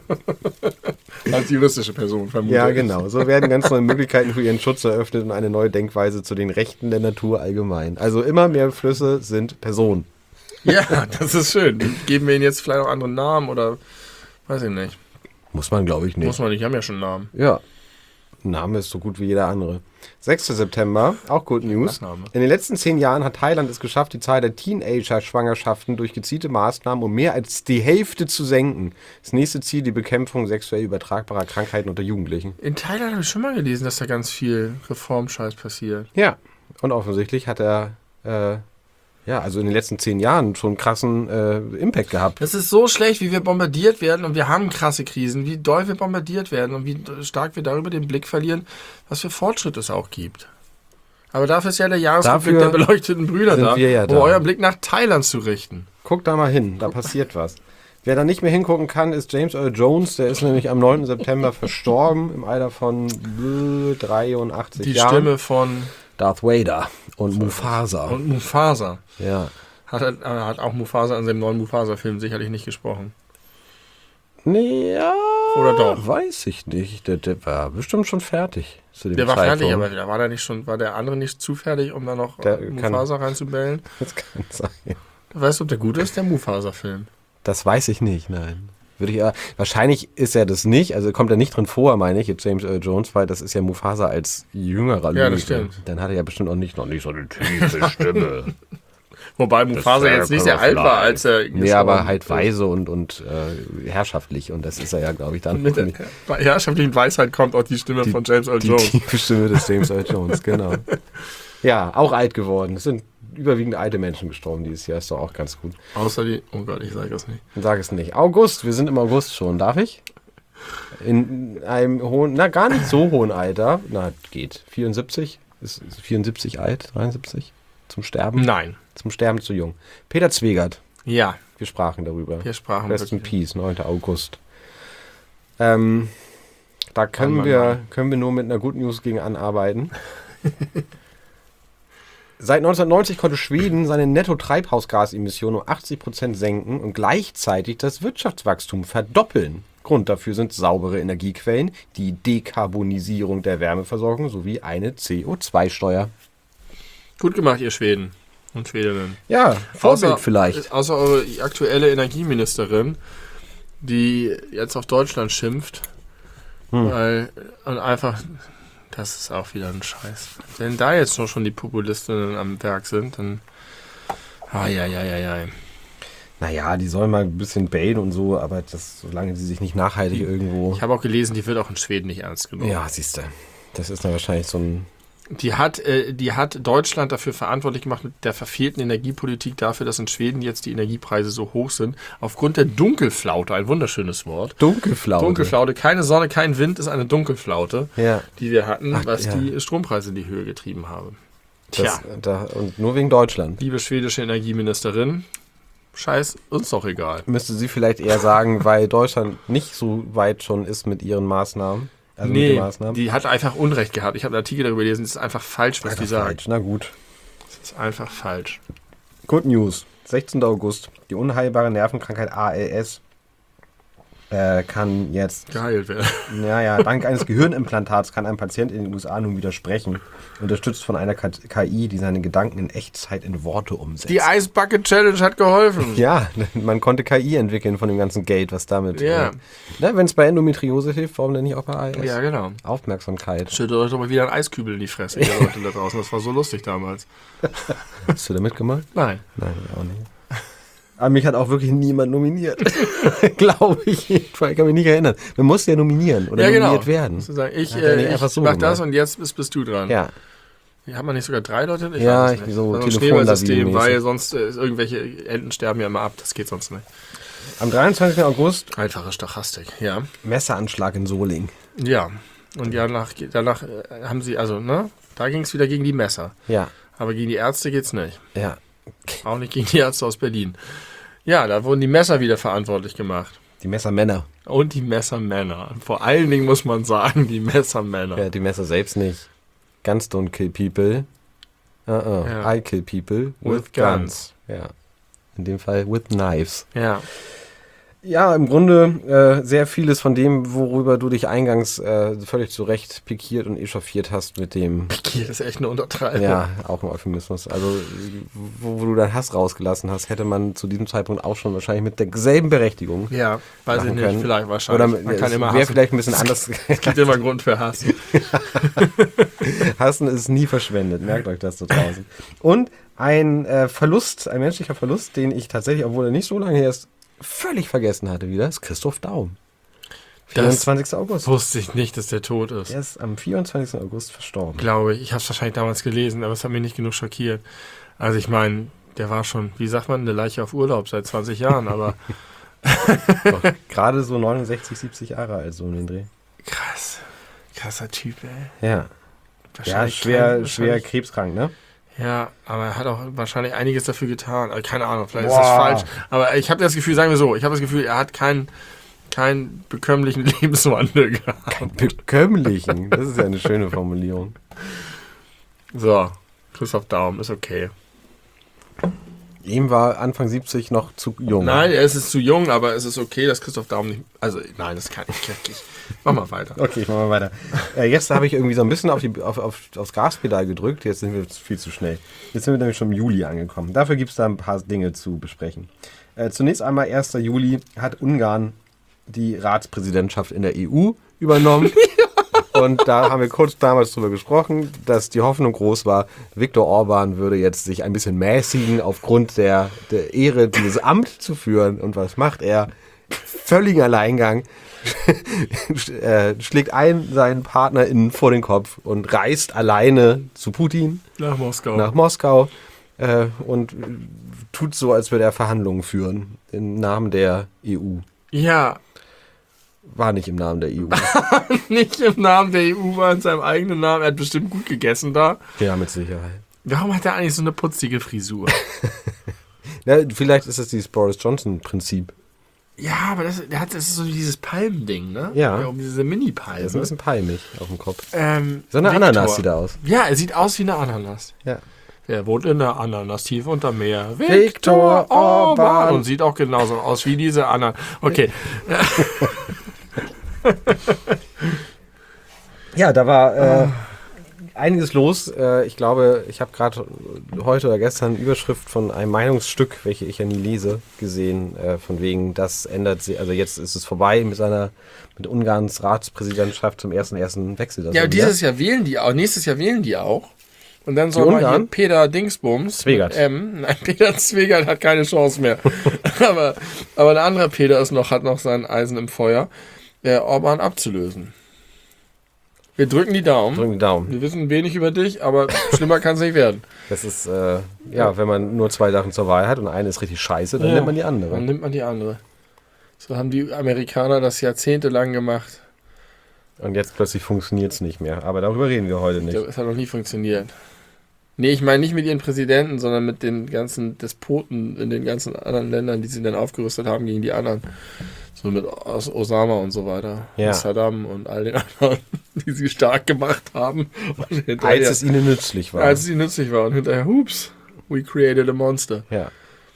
Als juristische Person vermutlich. Ja, genau. So werden ganz neue Möglichkeiten für ihren Schutz eröffnet und eine neue Denkweise zu den Rechten der Natur allgemein. Also immer mehr Flüsse sind Personen. Ja, das ist schön. Geben wir ihnen jetzt vielleicht auch andere Namen oder weiß ich nicht. Muss man, glaube ich, nicht. Muss man nicht, haben ja schon Namen. Ja. Name ist so gut wie jeder andere. sechsten September, auch Good News. Nachname. In den letzten zehn Jahren hat Thailand es geschafft, die Zahl der Teenager-Schwangerschaften durch gezielte Maßnahmen um mehr als die Hälfte zu senken. Das nächste Ziel, die Bekämpfung sexuell übertragbarer Krankheiten unter Jugendlichen. In Thailand habe ich schon mal gelesen, dass da ganz viel Reformscheiß passiert. Ja, und offensichtlich hat er, äh, ja, also in den letzten zehn Jahren schon einen krassen äh, Impact gehabt. Das ist so schlecht, wie wir bombardiert werden und wir haben krasse Krisen, wie doll wir bombardiert werden und wie stark wir darüber den Blick verlieren, was für Fortschritte es auch gibt. Aber dafür ist ja der Jahresrückblick Dafür der beleuchteten Brüder sind da, wir ja um da. euren Blick nach Thailand zu richten. Guckt da mal hin, da passiert was. Wer da nicht mehr hingucken kann, ist James Earl Jones. Der ist nämlich am neunten September verstorben, im Alter von äh, dreiundachtzig Die Jahren. Stimme von Darth Vader und Mufasa. und Mufasa. Ja. Hat, er- äh, hat auch Mufasa in seinem neuen Mufasa-Film sicherlich nicht gesprochen. Nee, ja. Oder doch? Weiß ich nicht. Der, der war bestimmt schon fertig zu dem Der war Zeitpunkt. fertig, aber da war der nicht schon, war der andere nicht zu fertig, um da noch Der äh, kann- Mufasa reinzubellen? Das kann sein. Weißt du, ob der gut ist, der Mufasa-Film? Das weiß ich nicht, nein. Würde ich, ja, wahrscheinlich ist er das nicht, also kommt er nicht drin vor, meine ich, jetzt James Earl Jones, weil das ist ja Mufasa als jüngerer Ja, das stimmt. Dann hat er ja bestimmt auch nicht, noch nicht so eine tiefe Stimme. Wobei Mufasa jetzt nicht sehr alt war, als er... Nee, aber halt weise und, und äh, herrschaftlich und das ist er ja, glaube ich, dann. Mit der herrschaftlichen Weisheit kommt auch die Stimme die, von James Earl Jones. Die tiefe Stimme des James Earl Jones, genau. Ja, auch alt geworden. Es sind überwiegend alte Menschen gestorben dieses Jahr, ist doch auch ganz gut. Außer die, oh Gott, ich sage es nicht. Sag es nicht. August, wir sind im August schon, darf ich? In einem hohen, na gar nicht so hohen Alter, na geht, vierundsiebzig, ist, ist vierundsiebzig alt, dreiundsiebzig, zum Sterben? Nein. Zum Sterben zu jung. Peter Zwegert. Ja. Wir sprachen darüber. Wir sprachen Rest in wirklich. Peace, neunter August. Ähm, da können, Mann, Mann, wir, Mann. können wir nur mit einer Good News gegen anarbeiten. Seit neunzehnhundertneunzig konnte Schweden seine Netto-Treibhausgasemissionen um achtzig Prozent senken und gleichzeitig das Wirtschaftswachstum verdoppeln. Grund dafür sind saubere Energiequellen, die Dekarbonisierung der Wärmeversorgung sowie eine C O zwei Steuer. Gut gemacht, ihr Schweden und Schwedinnen. Ja, Vorbild Außer, vielleicht. Außer eure aktuelle Energieministerin, die jetzt auf Deutschland schimpft, Hm. weil und einfach, das ist auch wieder ein Scheiß. Wenn da jetzt noch schon die Populistinnen am Werk sind, dann ai. Naja, die sollen mal ein bisschen bailen und so, aber das, solange sie sich nicht nachhaltig irgendwo... Ich habe auch gelesen, die wird auch in Schweden nicht ernst genommen. Ja, siehst du. Das ist dann wahrscheinlich so ein... Die hat, äh, die hat Deutschland dafür verantwortlich gemacht mit der verfehlten Energiepolitik dafür, dass in Schweden jetzt die Energiepreise so hoch sind. Aufgrund der Dunkelflaute, ein wunderschönes Wort. Dunkelflaute. Dunkelflaute, keine Sonne, kein Wind ist eine Dunkelflaute, Ja. die wir hatten, Ach, was ja. die Strompreise in die Höhe getrieben haben. Das, da, und nur wegen Deutschland. Liebe schwedische Energieministerin, scheiß, uns doch egal. Müsste sie vielleicht eher sagen, weil Deutschland nicht so weit schon ist mit ihren Maßnahmen. Also mit den Nee, Maßnahmen. die hat einfach Unrecht gehabt. Ich habe einen Artikel darüber gelesen, das ist einfach falsch, was Einfach die sagt. falsch. Na gut. Das ist einfach falsch. Good News. sechzehnter August. Die unheilbare Nervenkrankheit A L S äh, kann jetzt, Geheilt werden. naja, dank eines Gehirnimplantats kann ein Patient in den U S A nun wieder sprechen. Unterstützt von einer K I, die seine Gedanken in Echtzeit in Worte umsetzt. Die Ice Bucket Challenge hat geholfen. Ja, man konnte K I entwickeln von dem ganzen Geld, was damit... Ja. Äh, ne, wenn es bei Endometriose hilft, warum denn nicht auch bei A L S? Ja, genau. Aufmerksamkeit. Schüttet euch doch mal wieder einen Eiskübel in die Fresse, ihr Leute da draußen. Das war so lustig damals. Hast du da mitgemacht? Nein. Nein, auch nicht. Aber mich hat auch wirklich niemand nominiert. Glaube ich. Ich kann mich nicht erinnern. Man muss ja nominieren oder Ja, genau. nominiert werden. Musst du sagen, ich, Hat er nicht äh, einfach ich so mach gemacht. das und jetzt bist, bist du dran. Ja. Hier hat man nicht sogar drei Leute? Ich Ja, weiß es ich- nicht. so Also ein Telefonlawinen-mäßig. Schneeballsystem, weil sonst äh, irgendwelche Enten sterben ja immer ab. Das geht sonst nicht. Am dreiundzwanzigsten August Einfache Stochastik, ja. Messeranschlag in Soling. Ja. Und danach, danach äh, haben sie, also, ne? Da ging es wieder gegen die Messer. Ja, Aber gegen die Ärzte geht's nicht. ja. Auch nicht gegen die Ärzte aus Berlin. Ja, da wurden die Messer wieder verantwortlich gemacht. Die Messermänner. Und die Messermänner. Vor allen Dingen muss man sagen, die Messermänner. Ja, die Messer selbst nicht. Guns don't kill people. Uh -uh. Ja. I kill people with, With guns. guns. Ja. In dem Fall with knives. Ja. Ja, im Grunde äh, sehr vieles von dem, worüber du dich eingangs äh, völlig zu Recht pikiert und echauffiert hast mit dem, Hier, das ist echt eine Untertreibung. ja, auch ein Euphemismus. Also, wo, wo du deinen Hass rausgelassen hast, hätte man zu diesem Zeitpunkt auch schon wahrscheinlich mit derselben Berechtigung. Ja, weiß ich machen nicht, können. vielleicht wahrscheinlich. Oder man kann es immer wäre hassen. vielleicht ein bisschen anders. Es gibt immer Grund für Hass. Hassen ist nie verschwendet, merkt euch das da draußen. Und ein äh, Verlust, ein menschlicher Verlust, den ich tatsächlich, obwohl er nicht so lange her ist, völlig vergessen hatte wieder, ist Christoph Daum. vierundzwanzigster August. Wusste ich nicht, dass der tot ist. Er ist am vierundzwanzigsten August verstorben. Glaube ich. Ich habe es wahrscheinlich damals gelesen, aber es hat mich nicht genug schockiert. Also ich meine, der war schon, wie sagt man, eine Leiche auf Urlaub seit zwanzig Jahren, aber Doch, gerade so neunundsechzig, siebzig Jahre alt, so um den Dreh. krass. Krasser Typ, ey. Ja, ja Wahrscheinlich schwer, kein- schwer wahrscheinlich- krebskrank, ne? Ja, aber er hat auch wahrscheinlich einiges dafür getan. Also keine Ahnung, vielleicht Boah. ist das falsch. Aber ich habe das Gefühl, sagen wir so, ich habe das Gefühl, er hat keinen keinen bekömmlichen Lebenswandel gehabt. Bekömmlichen, das ist ja eine schöne Formulierung. So, Christoph Daum ist okay. Ihm war Anfang siebzig noch zu jung. Nein, er ist es zu jung, aber es ist okay, dass Christoph Daum nicht... Also, nein, das kann ich wirklich. Mach mal weiter. Okay, ich mach mal weiter. Äh, jetzt habe ich irgendwie so ein bisschen auf die, auf, auf, aufs Gaspedal gedrückt. Jetzt sind wir viel zu schnell. Jetzt sind wir nämlich schon im Juli angekommen. Dafür gibt es da ein paar Dinge zu besprechen. Äh, zunächst einmal, erster Juli hat Ungarn die Ratspräsidentschaft in der E U übernommen. Und da haben wir kurz damals drüber gesprochen, dass die Hoffnung groß war, Viktor Orban würde jetzt sich ein bisschen mäßigen aufgrund der, der Ehre, dieses Amt zu führen. Und was macht er? Völliger Alleingang. Schlägt ein seinen PartnerInnen vor den Kopf und reist alleine zu Putin. Nach Moskau. Nach Moskau. Äh, und tut so, als würde er Verhandlungen führen im Namen der E U. Ja. War nicht im Namen der E U. Nicht im Namen der E U, war in seinem eigenen Namen. Er hat bestimmt gut gegessen da. Ja, mit Sicherheit. Warum hat er eigentlich so eine putzige Frisur? Ja, vielleicht ist das dieses Boris Johnson-Prinzip. Ja, aber das, der hat, das ist so dieses Palmending, ne? Ja. ja um diese Mini-Palme. Er ist ein bisschen palmig auf dem Kopf. Ähm, so eine Viktor. Ananas sieht er aus. Ja, er sieht aus wie eine Ananas. Ja. Er wohnt in der Ananas tief unter Meer. Viktor Orban. Und sieht auch genauso aus wie diese Ananas. Okay. Ja, da war äh, einiges los. Äh, ich glaube, ich habe gerade heute oder gestern eine Überschrift von einem Meinungsstück, welche ich ja nie lese, gesehen. Äh, von wegen, das ändert sich. Also jetzt ist es vorbei mit seiner, mit Ungarns Ratspräsidentschaft zum ersten ersten Wechsel. Das Ja, wieder. dieses Jahr wählen die auch. Nächstes Jahr wählen die auch. Und dann soll mal hier Peter Dingsbums. Zwegert. M. Nein, Peter Zwegert hat keine Chance mehr. aber, aber ein anderer Peter ist noch, hat noch sein Eisen im Feuer, äh, Orban abzulösen. Wir drücken die Daumen. Drücken die Daumen. Wir wissen wenig über dich, aber schlimmer kann es nicht werden. Das ist, äh, ja, wenn man nur zwei Sachen zur Wahl hat und eine ist richtig scheiße, dann Ja, nimmt man die andere. Dann nimmt man die andere. So haben die Amerikaner das jahrzehntelang gemacht. Und jetzt plötzlich funktioniert es nicht mehr. Aber darüber reden wir heute nicht. Das hat noch nie funktioniert. Nee, ich meine nicht mit ihren Präsidenten, sondern mit den ganzen Despoten in den ganzen anderen Ländern, die sie dann aufgerüstet haben gegen die anderen. So mit Osama und so weiter. Ja. Und Saddam und all den anderen, die sie stark gemacht haben. Und Als es ihnen nützlich war. Als es ihnen nützlich war. Und hinterher, hups, we created a monster. Ja.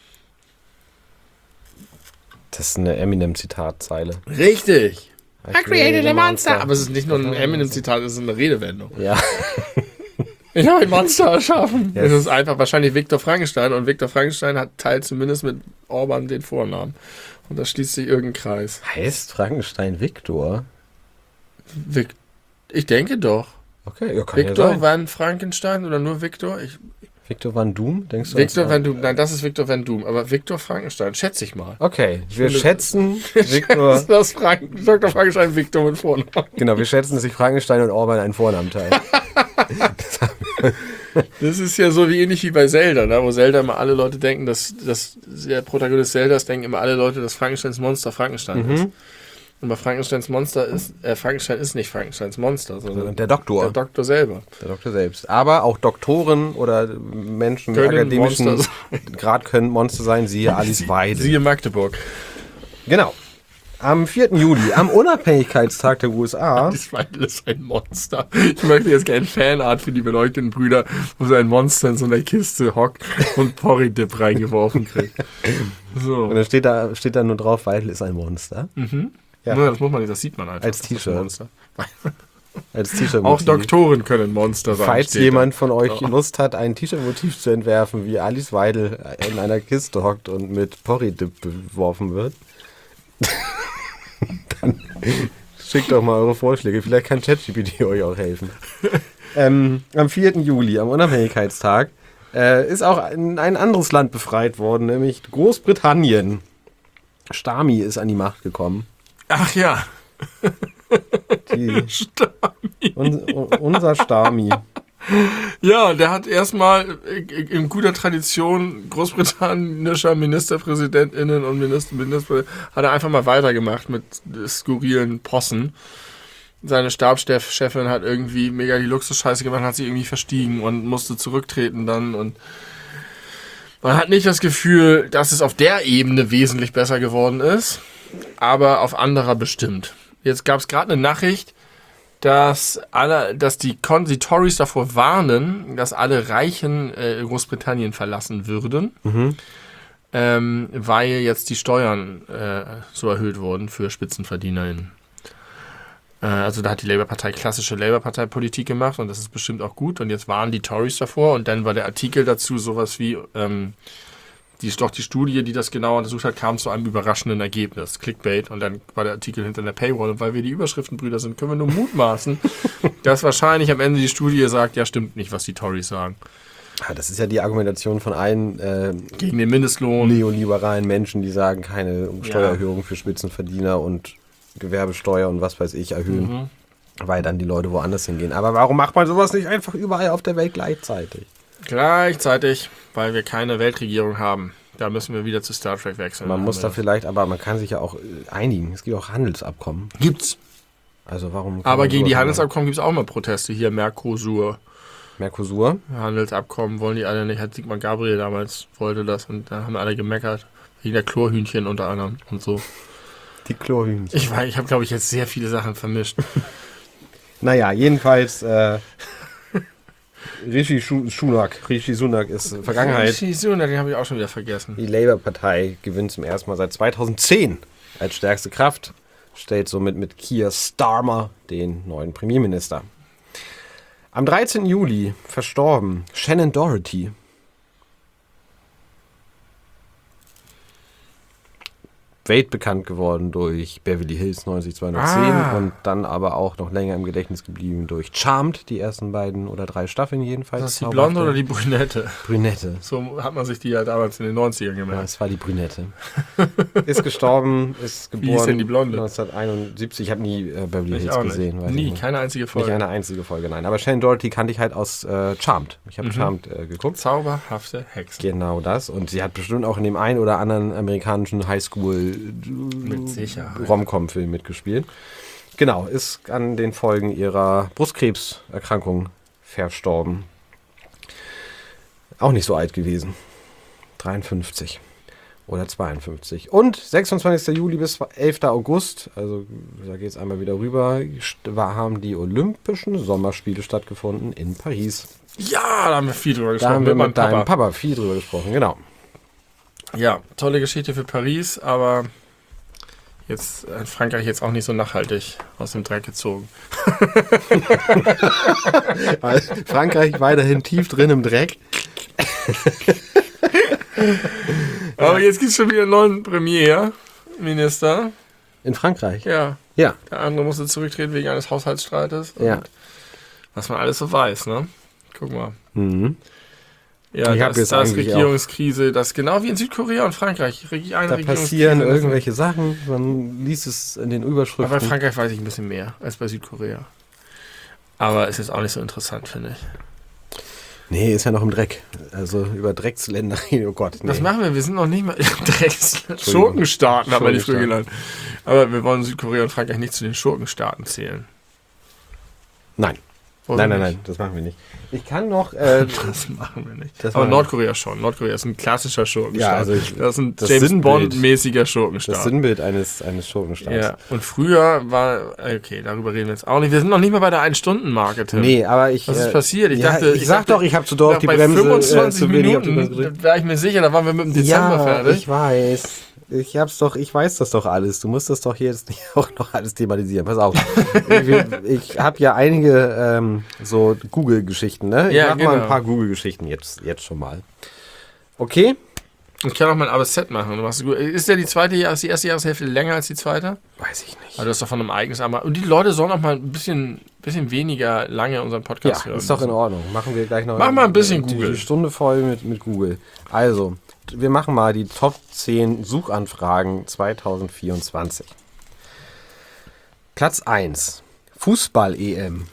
Das ist eine Eminem-Zitatzeile. Richtig. I created a monster. Aber es ist nicht nur ein Eminem-Zitat, es ist eine Redewendung. Ja. Ich habe ein Monster erschaffen. Yes. Das ist einfach wahrscheinlich Viktor Frankenstein. Und Viktor Frankenstein hat teilt zumindest mit Orban den Vornamen. Und da schließt sich irgendein Kreis. Heißt Frankenstein Viktor? Vic ich denke doch. Okay, ja, kann Viktor ja sein. van Frankenstein oder nur Viktor? Ich, Viktor Van Doom, denkst du? Viktor das? van Doom. Nein, das ist Viktor van Doom. Aber Viktor Frankenstein, schätze ich mal. Okay, wir finde- schätzen Viktor. Das Frank Doktor Frankenstein Viktor mit Vornamen. Genau, wir schätzen, dass sich Frankenstein und Orban einen Vornamen teilen. Das ist ja so wie ähnlich wie bei Zelda, ne? Wo Zelda immer alle Leute denken, dass, dass der Protagonist Zeldas denken immer alle Leute, dass Frankensteins Monster Frankenstein ist. Und bei Frankensteins Monster ist, äh, Frankenstein ist nicht Frankensteins Monster, sondern Der Doktor. der Doktor selber. Der Doktor selbst. Aber auch Doktoren oder Menschen mit Können akademischen Monster Grad können Monster sein, siehe Alice Weidel. Siehe Magdeburg. Genau. Am vierten Juli, am Unabhängigkeitstag der U S A. Das Weidel ist ein Monster. Ich möchte jetzt gerne Fanart für die beleuchteten Brüder, wo so ein Monster in so einer Kiste hockt und Porridip reingeworfen kriegt. So. Und dann steht da, steht da nur drauf, Weidel ist ein Monster. Ja. Ja, das muss man nicht, das sieht man einfach. Als Das ist ein T-Shirt. Monster. Als T-Shirt. Auch Doktoren können Monster sein. Falls steht jemand da. von euch Ja. Lust hat, ein T-Shirt-Motiv zu entwerfen, wie Alice Weidel in einer Kiste hockt und mit Porridip beworfen wird, dann schickt doch mal eure Vorschläge. Vielleicht kann ChatGPT euch auch helfen. ähm, am vierten Juli, am Unabhängigkeitstag, äh, ist auch ein, ein anderes Land befreit worden, nämlich Großbritannien. Stami ist an die Macht gekommen. Ach ja. Die, un, unser Stami. Ja, der hat erstmal in guter Tradition großbritannischer MinisterpräsidentInnen und Minister, Minister hat er einfach mal weitergemacht mit skurrilen Possen. Seine Stabschefin hat irgendwie mega die Luxusscheiße gemacht, hat sie irgendwie verstiegen und musste zurücktreten dann und man hat nicht das Gefühl, dass es auf der Ebene wesentlich besser geworden ist, aber auf anderer bestimmt. Jetzt gab es gerade eine Nachricht, dass alle, dass die, Kon- die Tories davor warnen, dass alle Reichen äh, Großbritannien verlassen würden, Mhm. ähm, weil jetzt die Steuern äh, so erhöht wurden für SpitzenverdienerInnen. Äh, also da hat die Labour-Partei klassische Labour-Partei-Politik gemacht und das ist bestimmt auch gut. Und jetzt waren die Tories davor und dann war der Artikel dazu sowas wie, ähm, die, doch die Studie, die das genau untersucht hat, kam zu einem überraschenden Ergebnis. Clickbait. Und dann war der Artikel hinter der Paywall. Und weil wir die Überschriftenbrüder sind, können wir nur mutmaßen, dass wahrscheinlich am Ende die Studie sagt, ja, stimmt nicht, was die Tories sagen. Ja, das ist ja die Argumentation von allen äh, Gegen den Mindestlohn. neoliberalen Menschen, die sagen, keine Steuererhöhung für Spitzenverdiener und Gewerbesteuer und was weiß ich erhöhen, Mhm. weil dann die Leute woanders hingehen. Aber warum macht man sowas nicht einfach überall auf der Welt gleichzeitig? Gleichzeitig, weil wir keine Weltregierung haben. Da müssen wir wieder zu Star Trek wechseln. Man muss da vielleicht, aber man kann sich ja auch äh, einigen. Es gibt auch Handelsabkommen. Gibt's. Also warum? kann Aber man gegen die sowas Handelsabkommen gibt es auch mal Proteste. Hier Mercosur. machen? Mercosur? Handelsabkommen wollen die alle nicht. Hat Sigmar Gabriel damals wollte das und da haben alle gemeckert. Wegen der Chlorhühnchen unter anderem und so. Die Chlorhühnchen. Ich weiß, ich habe, glaube ich, jetzt sehr viele Sachen vermischt. Naja, jedenfalls äh, Rishi Shu- Sunak. Rishi Sunak ist äh, Vergangenheit. Rishi Sunak, den habe ich auch schon wieder vergessen. Die Labour-Partei gewinnt zum ersten Mal seit zweitausendzehn als stärkste Kraft, stellt somit mit Keir Starmer den neuen Premierminister. Am dreizehnten Juli verstorben Shannon Doherty. Weltbekannt geworden durch Beverly Hills neunzig zweihundertzehn Ah. und dann aber auch noch länger im Gedächtnis geblieben durch Charmed, die ersten beiden oder drei Staffeln jedenfalls. Ist das die Blonde oder die Brünette? Brünette? So hat man sich die ja damals in den neunzigern Ja, gemerkt. es war die Brünette. Ist gestorben, ist geboren Wie hieß denn die Blonde? neunzehnhunderteinundsiebzig. Ich habe nie äh, Beverly Ich Hills auch nicht. gesehen. weiß ich Nie, nicht. keine einzige Nicht Folge. eine einzige Folge, nein. Aber Shannon Doherty kannte ich halt aus äh, Charmed. Ich habe Mhm. Charmed äh, geguckt. Zauberhafte Hexe. Genau das. Und sie hat bestimmt auch in dem einen oder anderen amerikanischen Highschool Mit Sicherheit. Rom-Com-Film mitgespielt. Genau, ist an den Folgen ihrer Brustkrebserkrankung verstorben. Auch nicht so alt gewesen. dreiundfünfzig oder zweiundfünfzig. Und sechsundzwanzigsten Juli bis elften August, also da geht es einmal wieder rüber, st- war, haben die Olympischen Sommerspiele stattgefunden in Paris. Ja, da haben wir viel drüber Da gesprochen. haben wir mit mit meinem deinem Papa. Papa viel drüber gesprochen, genau. Ja, tolle Geschichte für Paris, aber jetzt hat Frankreich jetzt auch nicht so nachhaltig aus dem Dreck gezogen. Weil Frankreich weiterhin tief drin im Dreck. Aber jetzt gibt es schon wieder einen neuen Premierminister. In Frankreich? Ja, Ja. der andere musste zurücktreten wegen eines Haushaltsstreites. Und Ja. was man alles so weiß, ne? Guck mal. Mhm. Ja, Ich hab das, jetzt das eigentlich Regierungskrise, das genau wie in Südkorea und Frankreich. Regi- eine Da Regierungskrise, passieren das- irgendwelche Sachen, man liest es in den Aber Überschriften. bei Frankreich weiß ich ein bisschen mehr als bei Südkorea. Aber ist jetzt auch nicht so interessant, finde ich. Nee, ist ja noch im Dreck. Also über Drecksländer reden, oh Gott. Nee. Was machen wir? Wir sind noch nicht mal Drecks Schurkenstaaten, haben wir die früher genannt. Aber wir wollen Südkorea und Frankreich nicht zu den Schurkenstaaten zählen. Nein. Wollen Nein, wir nein, nicht? nein, das machen wir nicht. Ich kann noch. Äh, Das machen wir nicht. Das Aber machen wir Nordkorea schon. Nordkorea ist ein klassischer Schurkenstaat. Ja, also ich- das ist ein das James Sinnbild- Bond-mäßiger das Schurkenstaat. Sinnbild eines, eines Schurkenstaats. Ja, und früher war, okay, darüber reden wir jetzt auch nicht. Wir sind noch nicht mal bei der ein-Stunden-Marke, Tim. Nee, aber ich. Was ist äh, passiert? Ich ja, dachte, ich, sag dachte, doch, ich habe zu Dorf die bei Bremse äh, fünfundzwanzig zu wenig auf die Bremse Minuten gedrückt. wäre ich mir sicher, da waren wir mit dem Dezember Ja, fertig. ich weiß. Ich hab's doch, ich weiß das doch alles. Du musst das doch hier jetzt nicht auch noch alles thematisieren. Pass auf. ich ich habe ja einige ähm, so Google-Geschichten, ne? Ich Ja, mach mal genau. ein paar Google-Geschichten jetzt, jetzt schon mal. Okay? Ich kann auch mal ein A B Z machen. Du machst gut. Ist ja die zweite Jahres, die erste Jahreshälfte länger als die zweite? Weiß ich nicht. Aber du hast doch von einem Ereignis einmal. Und die Leute sollen auch mal ein bisschen, bisschen weniger lange unseren Ja, Podcast hören. ist doch in Ordnung. Machen wir gleich noch. Mach mal ein bisschen die, Google. Die Stunde voll mit, mit Google. Also, wir machen mal die Top zehn Suchanfragen zwanzig vierundzwanzig. Platz eins. Fußball-E M.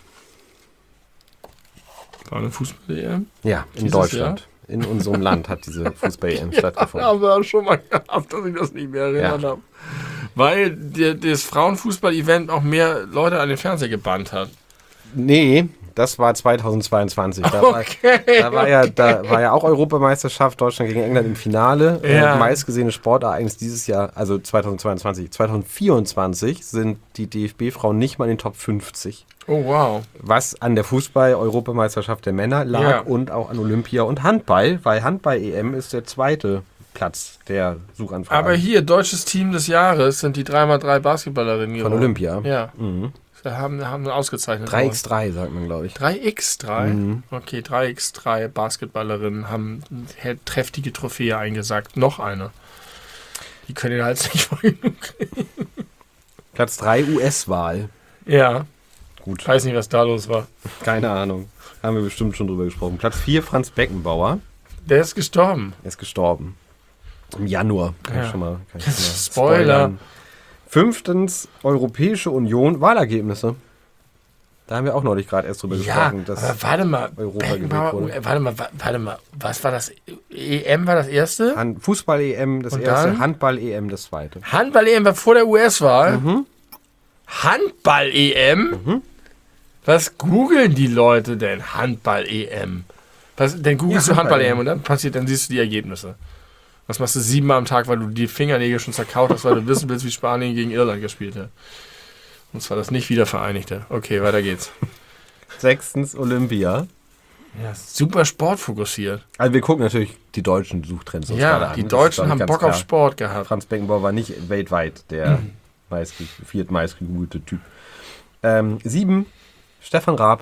War eine Fußball-E M? Ja, in Dieses Deutschland. In unserem Land hat diese Fußball-E M stattgefunden. Haben wir schon mal gehabt, dass ich das nicht mehr erinnert Ja. habe. Weil der, das Frauenfußball-Event auch mehr Leute an den Fernseher gebannt hat. Nee, Das war zweitausendzweiundzwanzig. Da, Okay. war, da, war ja, da war ja auch Europameisterschaft, Deutschland gegen England im Finale. Ja. Äh, meistgesehene Sportereignis dieses Jahr, also zweitausendzweiundzwanzig. zweitausendvierundzwanzig sind die D F B-Frauen nicht mal in den Top fünfzig. Oh, wow. Was an der Fußball-Europameisterschaft der Männer lag Ja. und auch an Olympia und Handball, weil Handball-E M ist der zweite Platz der Suchanfragen. Aber hier, deutsches Team des Jahres sind die drei mal drei Basketballerinnen Von geworden. Olympia. Ja. Mhm. Sie haben, haben ausgezeichnet. drei mal drei sagt man, glaube ich. drei mal drei? Mhm. Okay, drei mal drei Basketballerinnen haben eine treffige Trophäe eingesagt. Noch eine. Die können den Hals nicht voll genug kriegen. Platz drei U S-Wahl. Ja. Gut. Ich weiß nicht, was da los war. Keine Ahnung. Haben wir bestimmt schon drüber gesprochen. Platz vier Franz Beckenbauer. Der ist gestorben. Er ist gestorben. Im Januar. Kann Ja. ich schon mal, kann ich schon mal Spoiler. spoilern. Fünftens, Europäische Union, Wahlergebnisse. Da haben wir auch neulich gerade erst drüber Ja, gesprochen. dass aber warte mal. Europa Beckenbauer, gewählt wurde. warte mal, wa- warte mal. Was war das? E M war das erste? Han- Fußball-E M das Und erste, dann? Handball-E M das zweite. Handball-E M war vor der U S-Wahl. Mhm. Handball-E M? Was googeln die Leute denn? Handball-E M. Was, dann googelst Ja, du Handball-E M Handball-E M. und dann passiert, dann siehst du die Ergebnisse. Was machst du siebenmal am Tag, weil du die Fingernägel schon zerkaut hast, weil du wissen willst, wie Spanien gegen Irland gespielt hat. Und zwar das nicht Wiedervereinigte. Okay, weiter geht's. Sechstens, Olympia. Ja, super sportfokussiert. Also wir gucken natürlich die deutschen Suchtrends uns gerade Ja, an. die Das ist, Deutschen glaub ich, haben ganz Bock auf klar. Sport gehabt. Franz Beckenbauer war nicht weltweit der Mhm. meistge- viertmeistgegoogelte Typ. Ähm, sieben, Stefan Raab.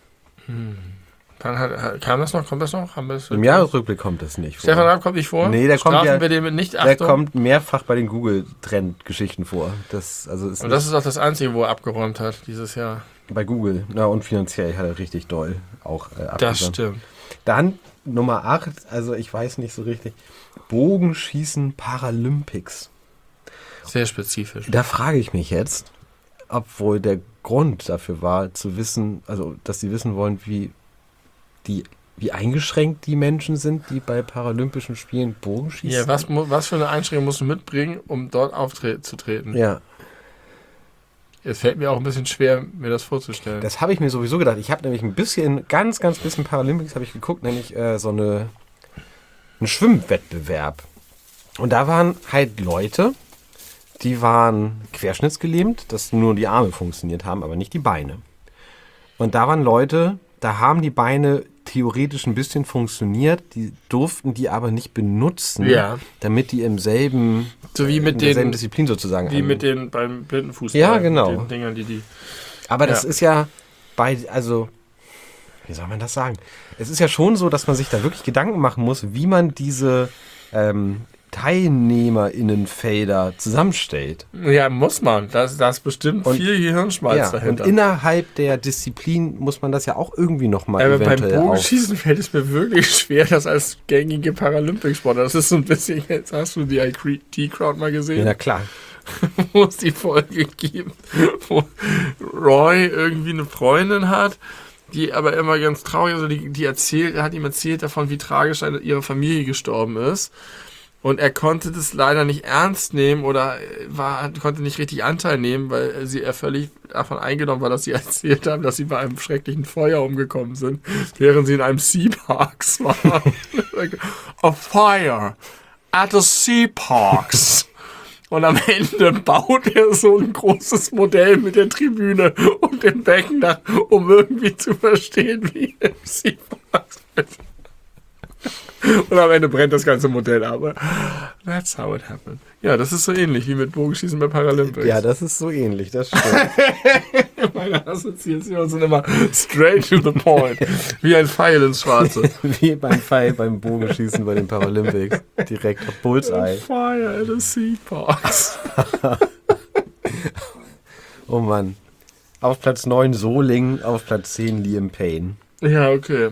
Kann, hat, kam das noch? Kommt das noch? Haben wir das Im Jahresrückblick kommt das nicht vor. Stefan Raab kommt nicht vor? Nee, der kommt Strafen ja- wir den mit nicht Der Achtung? kommt mehrfach bei den Google-Trend-Geschichten vor. Das, also ist Und das ist auch das Einzige, wo er abgeräumt hat dieses Jahr. bei Google. Na, und finanziell hat er richtig doll auch äh, Das abgesandt. stimmt. Dann Nummer acht, also ich weiß nicht so richtig. Bogenschießen Paralympics. Sehr spezifisch. Da frage ich mich jetzt, ob wohl der Grund dafür war, zu wissen, also dass sie wissen wollen, wie die wie eingeschränkt die Menschen sind, die bei Paralympischen Spielen Bogenschießen. Ja, was, mu- was für eine Einschränkung musst du mitbringen, um dort aufzutreten? Ja, Es fällt mir auch ein bisschen schwer, mir das vorzustellen. das habe ich mir sowieso gedacht. Ich habe nämlich ein bisschen, ganz, ganz bisschen Paralympics habe ich geguckt, nämlich äh, so eine einen Schwimmwettbewerb. Und da waren halt Leute, die waren querschnittsgelähmt, dass nur die Arme funktioniert haben, aber nicht die Beine. Und da waren Leute, da haben die Beine theoretisch ein bisschen funktioniert, die durften die aber nicht benutzen, Ja. damit die im selben, So wie mit in derselben den, Disziplin sozusagen wie an- mit den beim Blindenfußball. Ja, genau. Mit den Dingern, die die. Aber das Ja. ist ja bei, also, wie soll man das sagen? Es ist ja schon so, dass man sich da wirklich Gedanken machen muss, wie man diese ähm, TeilnehmerInnenfelder zusammenstellt. Ja, muss man. Da ist, da ist bestimmt Und- viel Gehirnschmalz Ja, und dahinter. innerhalb der Disziplin muss man das ja auch irgendwie nochmal Aber beim eventuell auf. Bogenschießen fällt es mir wirklich schwer, das als gängige Paralympic-Sportler. Das ist so ein bisschen, jetzt hast du die I T-Crowd mal Ja, gesehen, na klar. wo es die Folge gibt, wo Roy irgendwie eine Freundin hat, die aber immer ganz traurig ist. Also die, die erzählt, er hat ihm erzählt davon, wie tragisch eine- ihre Familie gestorben ist. Und er konnte das leider nicht ernst nehmen oder war, konnte nicht richtig Anteil nehmen, weil sie er völlig davon eingenommen war, dass sie erzählt haben, dass sie bei einem schrecklichen Feuer umgekommen sind, während sie in einem Sea Parks waren. A fire at the Sea Parks. Und am Ende baut er so ein großes Modell mit der Tribüne und dem Becken nach, um irgendwie zu verstehen, wie im Sea Parks ist. Und am Ende brennt das ganze Modell ab. That's how it happened. Ja, das ist so ähnlich wie mit Bogenschießen bei Paralympics. Ja, das ist so ähnlich, das stimmt. Meine Assoziationen sind immer straight to the point. Wie ein Pfeil ins Schwarze. Wie beim Pfeil beim Bogenschießen bei den Paralympics. Direkt auf Bullseye. Fire at the Sea Parks. Oh Mann. Auf Platz neun Soling, auf Platz zehn Liam Payne. Ja, okay.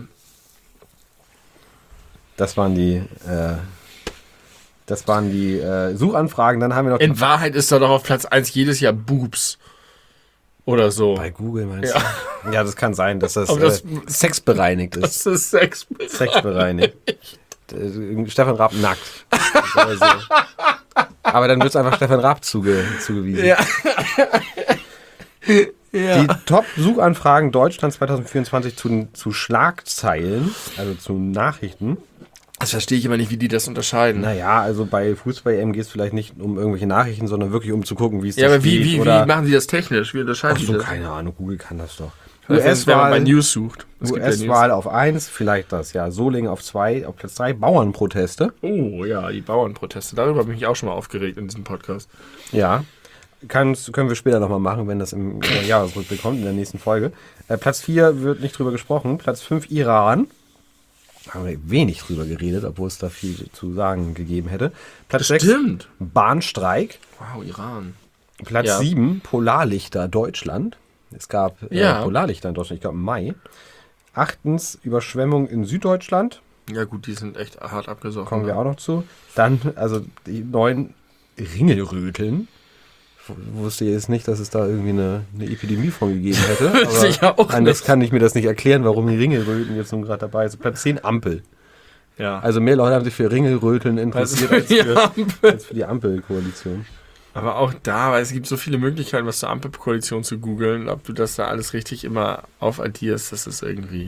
Das waren die, äh, das waren die äh, Suchanfragen. Dann haben wir noch In Wahrheit ist da doch auf Platz eins jedes Jahr Boobs. Oder so. bei Google meinst Ja. du? Ja, das kann sein, dass das, Aber das- äh, sexbereinigt ist. Das ist Sex. Sexbereinigt. Äh, Stefan Raab nackt. Oder so. Aber dann wird es einfach Stefan Raab zuge, zugewiesen. Ja. Ja. Die Top-Suchanfragen Deutschland zwanzig vierundzwanzig zu, zu Schlagzeilen, also zu Nachrichten. Das verstehe ich immer nicht, wie die das unterscheiden. Naja, also bei Fußball-E M geht es vielleicht nicht um irgendwelche Nachrichten, sondern wirklich um zu gucken, wie es Ja, da aber wie, steht. wie, oder wie machen sie das technisch? Wie unterscheiden Ach sie so, das? keine Ahnung, Google kann das doch. U S-Wahl bei U S-Wahl News sucht. Es gibt ja U S-Wahl auf eins, vielleicht das, ja. Solingen auf zwei, auf Platz drei, Bauernproteste. Oh ja, die Bauernproteste. Darüber habe ich mich auch schon mal aufgeregt in diesem Podcast. Ja, Kann's, können wir später nochmal machen, wenn das im äh, Jahresrückblick kommt, in der nächsten Folge. Äh, Platz vier wird nicht drüber gesprochen. Platz fünf Iran. Da haben wir wenig drüber geredet, obwohl es da viel zu sagen gegeben hätte. Platz sechs Stimmt. Bahnstreik. Wow, Iran. Platz Ja. sieben Polarlichter Deutschland. Es gab äh, Ja. Polarlichter in Deutschland, ich glaube im Mai. Achtens Überschwemmung in Süddeutschland. Ja gut, die sind echt hart abgesoffen. Kommen wir auch noch zu. Dann, also die neuen Ringelröteln. Ich wusste jetzt nicht, dass es da irgendwie eine, eine Epidemie von gegeben hätte. Wusste ich auch anders nicht. kann ich mir das nicht erklären, warum die Ringelröteln jetzt nun gerade dabei sind. Platz zehn Ampel. Ja. Also mehr Leute haben sich für Ringelröteln interessiert als die für, Ampel. als für die Ampelkoalition. Aber auch da, weil es gibt so viele Möglichkeiten, was zur Ampelkoalition zu googeln. Ob du das da alles richtig immer aufaddierst, das ist irgendwie...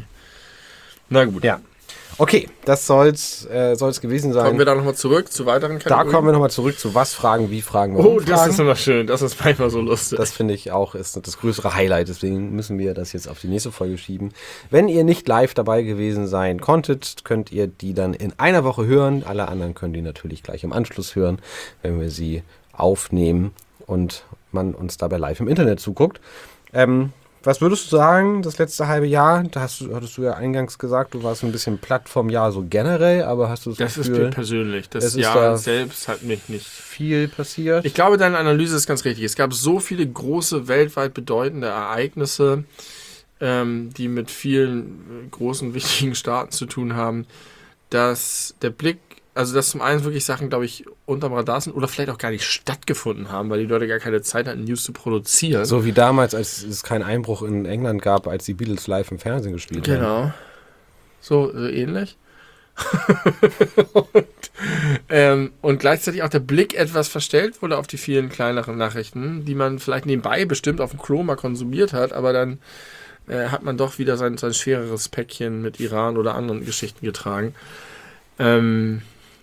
Na gut. Ja. Okay, das soll's, äh, soll's gewesen sein. Kommen wir da nochmal zurück zu weiteren da Kategorien? kommen wir nochmal zurück zu was fragen, wie fragen, warum Oh, das fragen. ist immer schön. Das ist manchmal so lustig. Das finde ich auch ist das größere Highlight, deswegen müssen wir das jetzt auf die nächste Folge schieben. Wenn ihr nicht live dabei gewesen sein konntet, könnt ihr die dann in einer Woche hören. Alle anderen können die natürlich gleich im Anschluss hören, wenn wir sie aufnehmen und man uns dabei live im Internet zuguckt. Ähm, was würdest du sagen, das letzte halbe Jahr? Da hast du, hattest du ja eingangs gesagt, du warst ein bisschen platt vom Jahr so generell, aber hast du das, das ist Gefühl, mir persönlich. Das es ist Jahr da selbst hat mich nicht... viel passiert? Ich glaube, deine Analyse ist ganz richtig. Es gab so viele große, weltweit bedeutende Ereignisse, ähm, die mit vielen äh, großen, wichtigen Staaten zu tun haben, dass der Blick, also dass zum einen wirklich Sachen, glaube ich, unterm Radar sind oder vielleicht auch gar nicht stattgefunden haben, weil die Leute gar keine Zeit hatten, News zu produzieren. So wie damals, als es keinen Einbruch in England gab, als die Beatles live im Fernsehen gespielt haben. Genau. So, so ähnlich. und, ähm, und gleichzeitig auch der Blick etwas verstellt wurde auf die vielen kleineren Nachrichten, die man vielleicht nebenbei bestimmt auf dem Klo mal konsumiert hat, aber dann äh, hat man doch wieder sein, sein schwereres Päckchen mit Iran oder anderen Geschichten getragen. Ähm,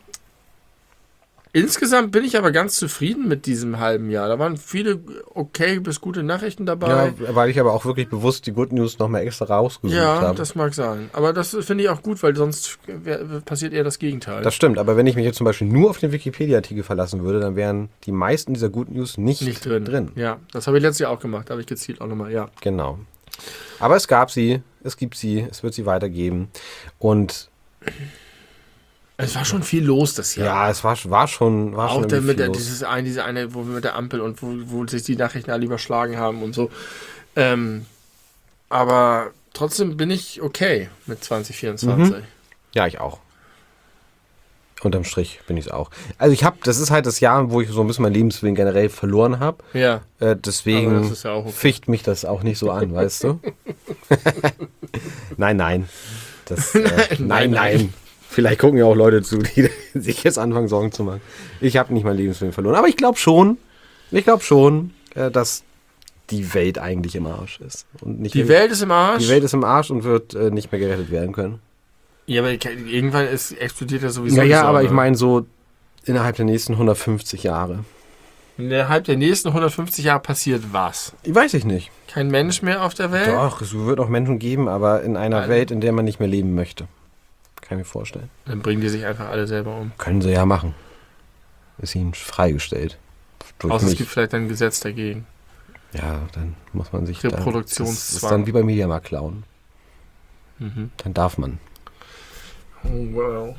insgesamt bin ich aber ganz zufrieden mit diesem halben Jahr. Da waren viele okay bis gute Nachrichten dabei. Ja, weil ich aber auch wirklich bewusst die Good News nochmal extra rausgesucht Ja, habe. das mag sein. Aber das finde ich auch gut, weil sonst wär, passiert eher das Gegenteil. Das stimmt, aber wenn ich mich jetzt zum Beispiel nur auf den Wikipedia-Artikel verlassen würde, dann wären die meisten dieser Good News nicht, nicht drin. drin. Ja, das habe ich letztes Jahr auch gemacht. Da habe ich gezielt auch nochmal, ja. Genau. Aber es gab sie, es gibt sie, es wird sie weitergeben. Und Es war schon viel los das ja, Jahr. es war, war schon war auch schon der, irgendwie mit der, viel los. dieses eine, diese eine, wo wir mit der Ampel und wo, wo sich die Nachrichten alle überschlagen haben und so. Ähm, aber trotzdem bin ich okay mit zwanzig vierundzwanzig. Mhm. Ja, ich auch. Unterm Strich bin ich es auch. Also ich habe, das ist halt das Jahr, wo ich so ein bisschen mein Lebenswillen generell verloren habe. Ja. Äh, Aber deswegen das ist ja auch okay. ficht mich das auch nicht so an, weißt du? nein, nein. Das, äh, nein, nein, nein. Vielleicht gucken ja auch Leute zu, die sich jetzt anfangen, Sorgen zu machen. Ich habe nicht mein Lebenswillen verloren. Aber ich glaube schon, ich glaube schon, äh, dass die Welt eigentlich im Arsch ist. Und nicht Die Welt ist im Arsch. die Welt ist im Arsch und wird äh, nicht mehr gerettet werden können. Ja, aber irgendwann ist, explodiert ja sowieso. Ja, die ja, Sonne. aber ich meine so innerhalb der nächsten hundertfünfzig Jahre. Innerhalb der nächsten hundertfünfzig Jahre passiert was? Weiß ich nicht. Kein Mensch mehr auf der Welt? Doch, es wird auch Menschen geben, aber in einer Nein. Welt, in der man nicht mehr leben möchte. Kann ich mir vorstellen. Dann bringen die sich einfach alle selber um. Können sie ja machen. Ist ihnen freigestellt. Durch Außer es mich. gibt vielleicht ein Gesetz dagegen. Ja, dann muss man sich da... Reproduktionszwang. Das ist dann wie beim Mediamarkt klauen. Mhm. Dann darf man. Oh, wow.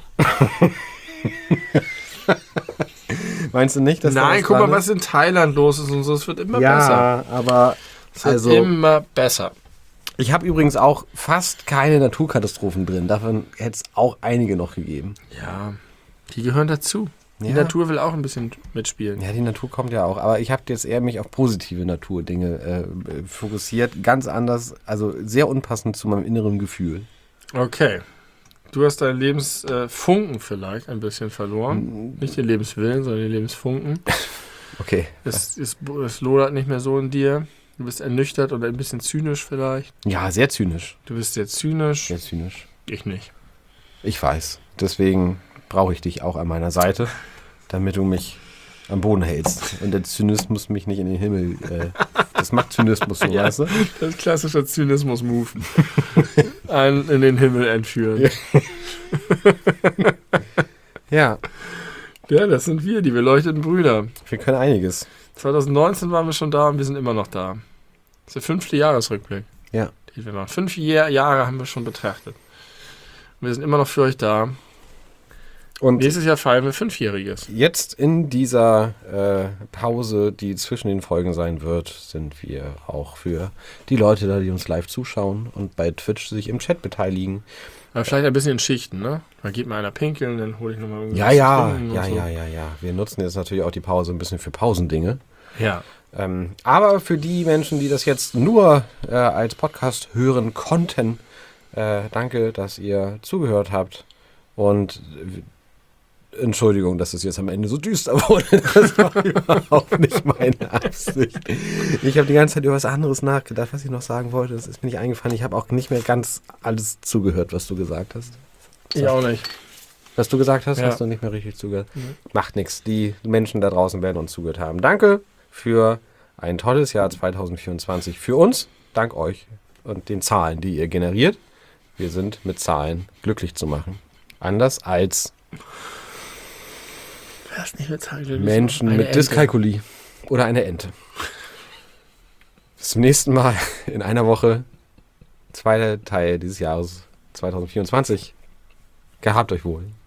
Meinst du nicht, dass da Nein, was guck mal, dran was in Thailand los ist und so. Es wird immer ja, besser. aber Es wird also immer besser. ich habe übrigens auch fast keine Naturkatastrophen drin. Davon hätte es auch einige noch gegeben. Ja, die gehören dazu. Die Ja. Natur will auch ein bisschen mitspielen. Ja, die Natur kommt ja auch. Aber ich habe jetzt eher mich auf positive Naturdinge äh, fokussiert. Ganz anders, also sehr unpassend zu meinem inneren Gefühl. Okay. Du hast deinen Lebensfunken äh, vielleicht ein bisschen verloren. Nicht den Lebenswillen, sondern den Lebensfunken. Okay. Es, es, es lodert nicht mehr so in dir. Du bist ernüchtert oder ein bisschen zynisch vielleicht. Ja, sehr zynisch. Du bist sehr zynisch. Sehr zynisch. Ich nicht. Ich weiß. Deswegen brauche ich dich auch an meiner Seite, damit du mich am Boden hältst. Und der Zynismus mich nicht in den Himmel... Äh, das macht Zynismus so, Ja, weißt du? das ist klassischer Zynismus-Move. Einen in den Himmel entführen. Ja. Ja, das sind wir, die beleuchteten Brüder. Wir können einiges. zwanzig neunzehn waren wir schon da und wir sind immer noch da. Das ist der fünfte Jahresrückblick. Ja. Die wir machen. Fünf Jahr, Jahre haben wir schon betrachtet. Und wir sind immer noch für euch da. Und nächstes Jahr feiern wir Fünfjähriges. Jetzt in dieser äh, Pause, die zwischen den Folgen sein wird, sind wir auch für die Leute da, die uns live zuschauen und bei Twitch sich im Chat beteiligen. Aber vielleicht ein bisschen in Schichten, ne? Da geht mal einer pinkeln, dann hole ich nochmal irgendwie Ja, was ja, zu trinken ja, und so. ja, ja, ja. Wir nutzen jetzt natürlich auch die Pause ein bisschen für Pausendinge. Ja. Ähm, aber für die Menschen, die das jetzt nur äh, als Podcast hören konnten, äh, danke, dass ihr zugehört habt. Und äh, Entschuldigung, dass es jetzt am Ende so düster wurde. Das war überhaupt nicht meine Absicht. Ich habe die ganze Zeit über was anderes nachgedacht, was ich noch sagen wollte. Das ist mir nicht eingefallen. Ich habe auch nicht mehr ganz alles zugehört, was du gesagt hast. Ich auch nicht. Was du gesagt hast, Ja. hast du nicht mehr richtig zugehört. Mhm. Macht nichts. Die Menschen da draußen werden uns zugehört haben. Danke für ein tolles Jahr zwanzig vierundzwanzig für uns. Dank euch und den Zahlen, die ihr generiert. Wir sind mit Zahlen glücklich zu machen. Anders als Wer ist nicht mit Zahlen? Menschen Eine mit Ente. Dyskalkulie oder eine Ente. Bis zum nächsten Mal in einer Woche. Zweiter Teil dieses Jahres zwanzig vierundzwanzig. Gehabt euch wohl.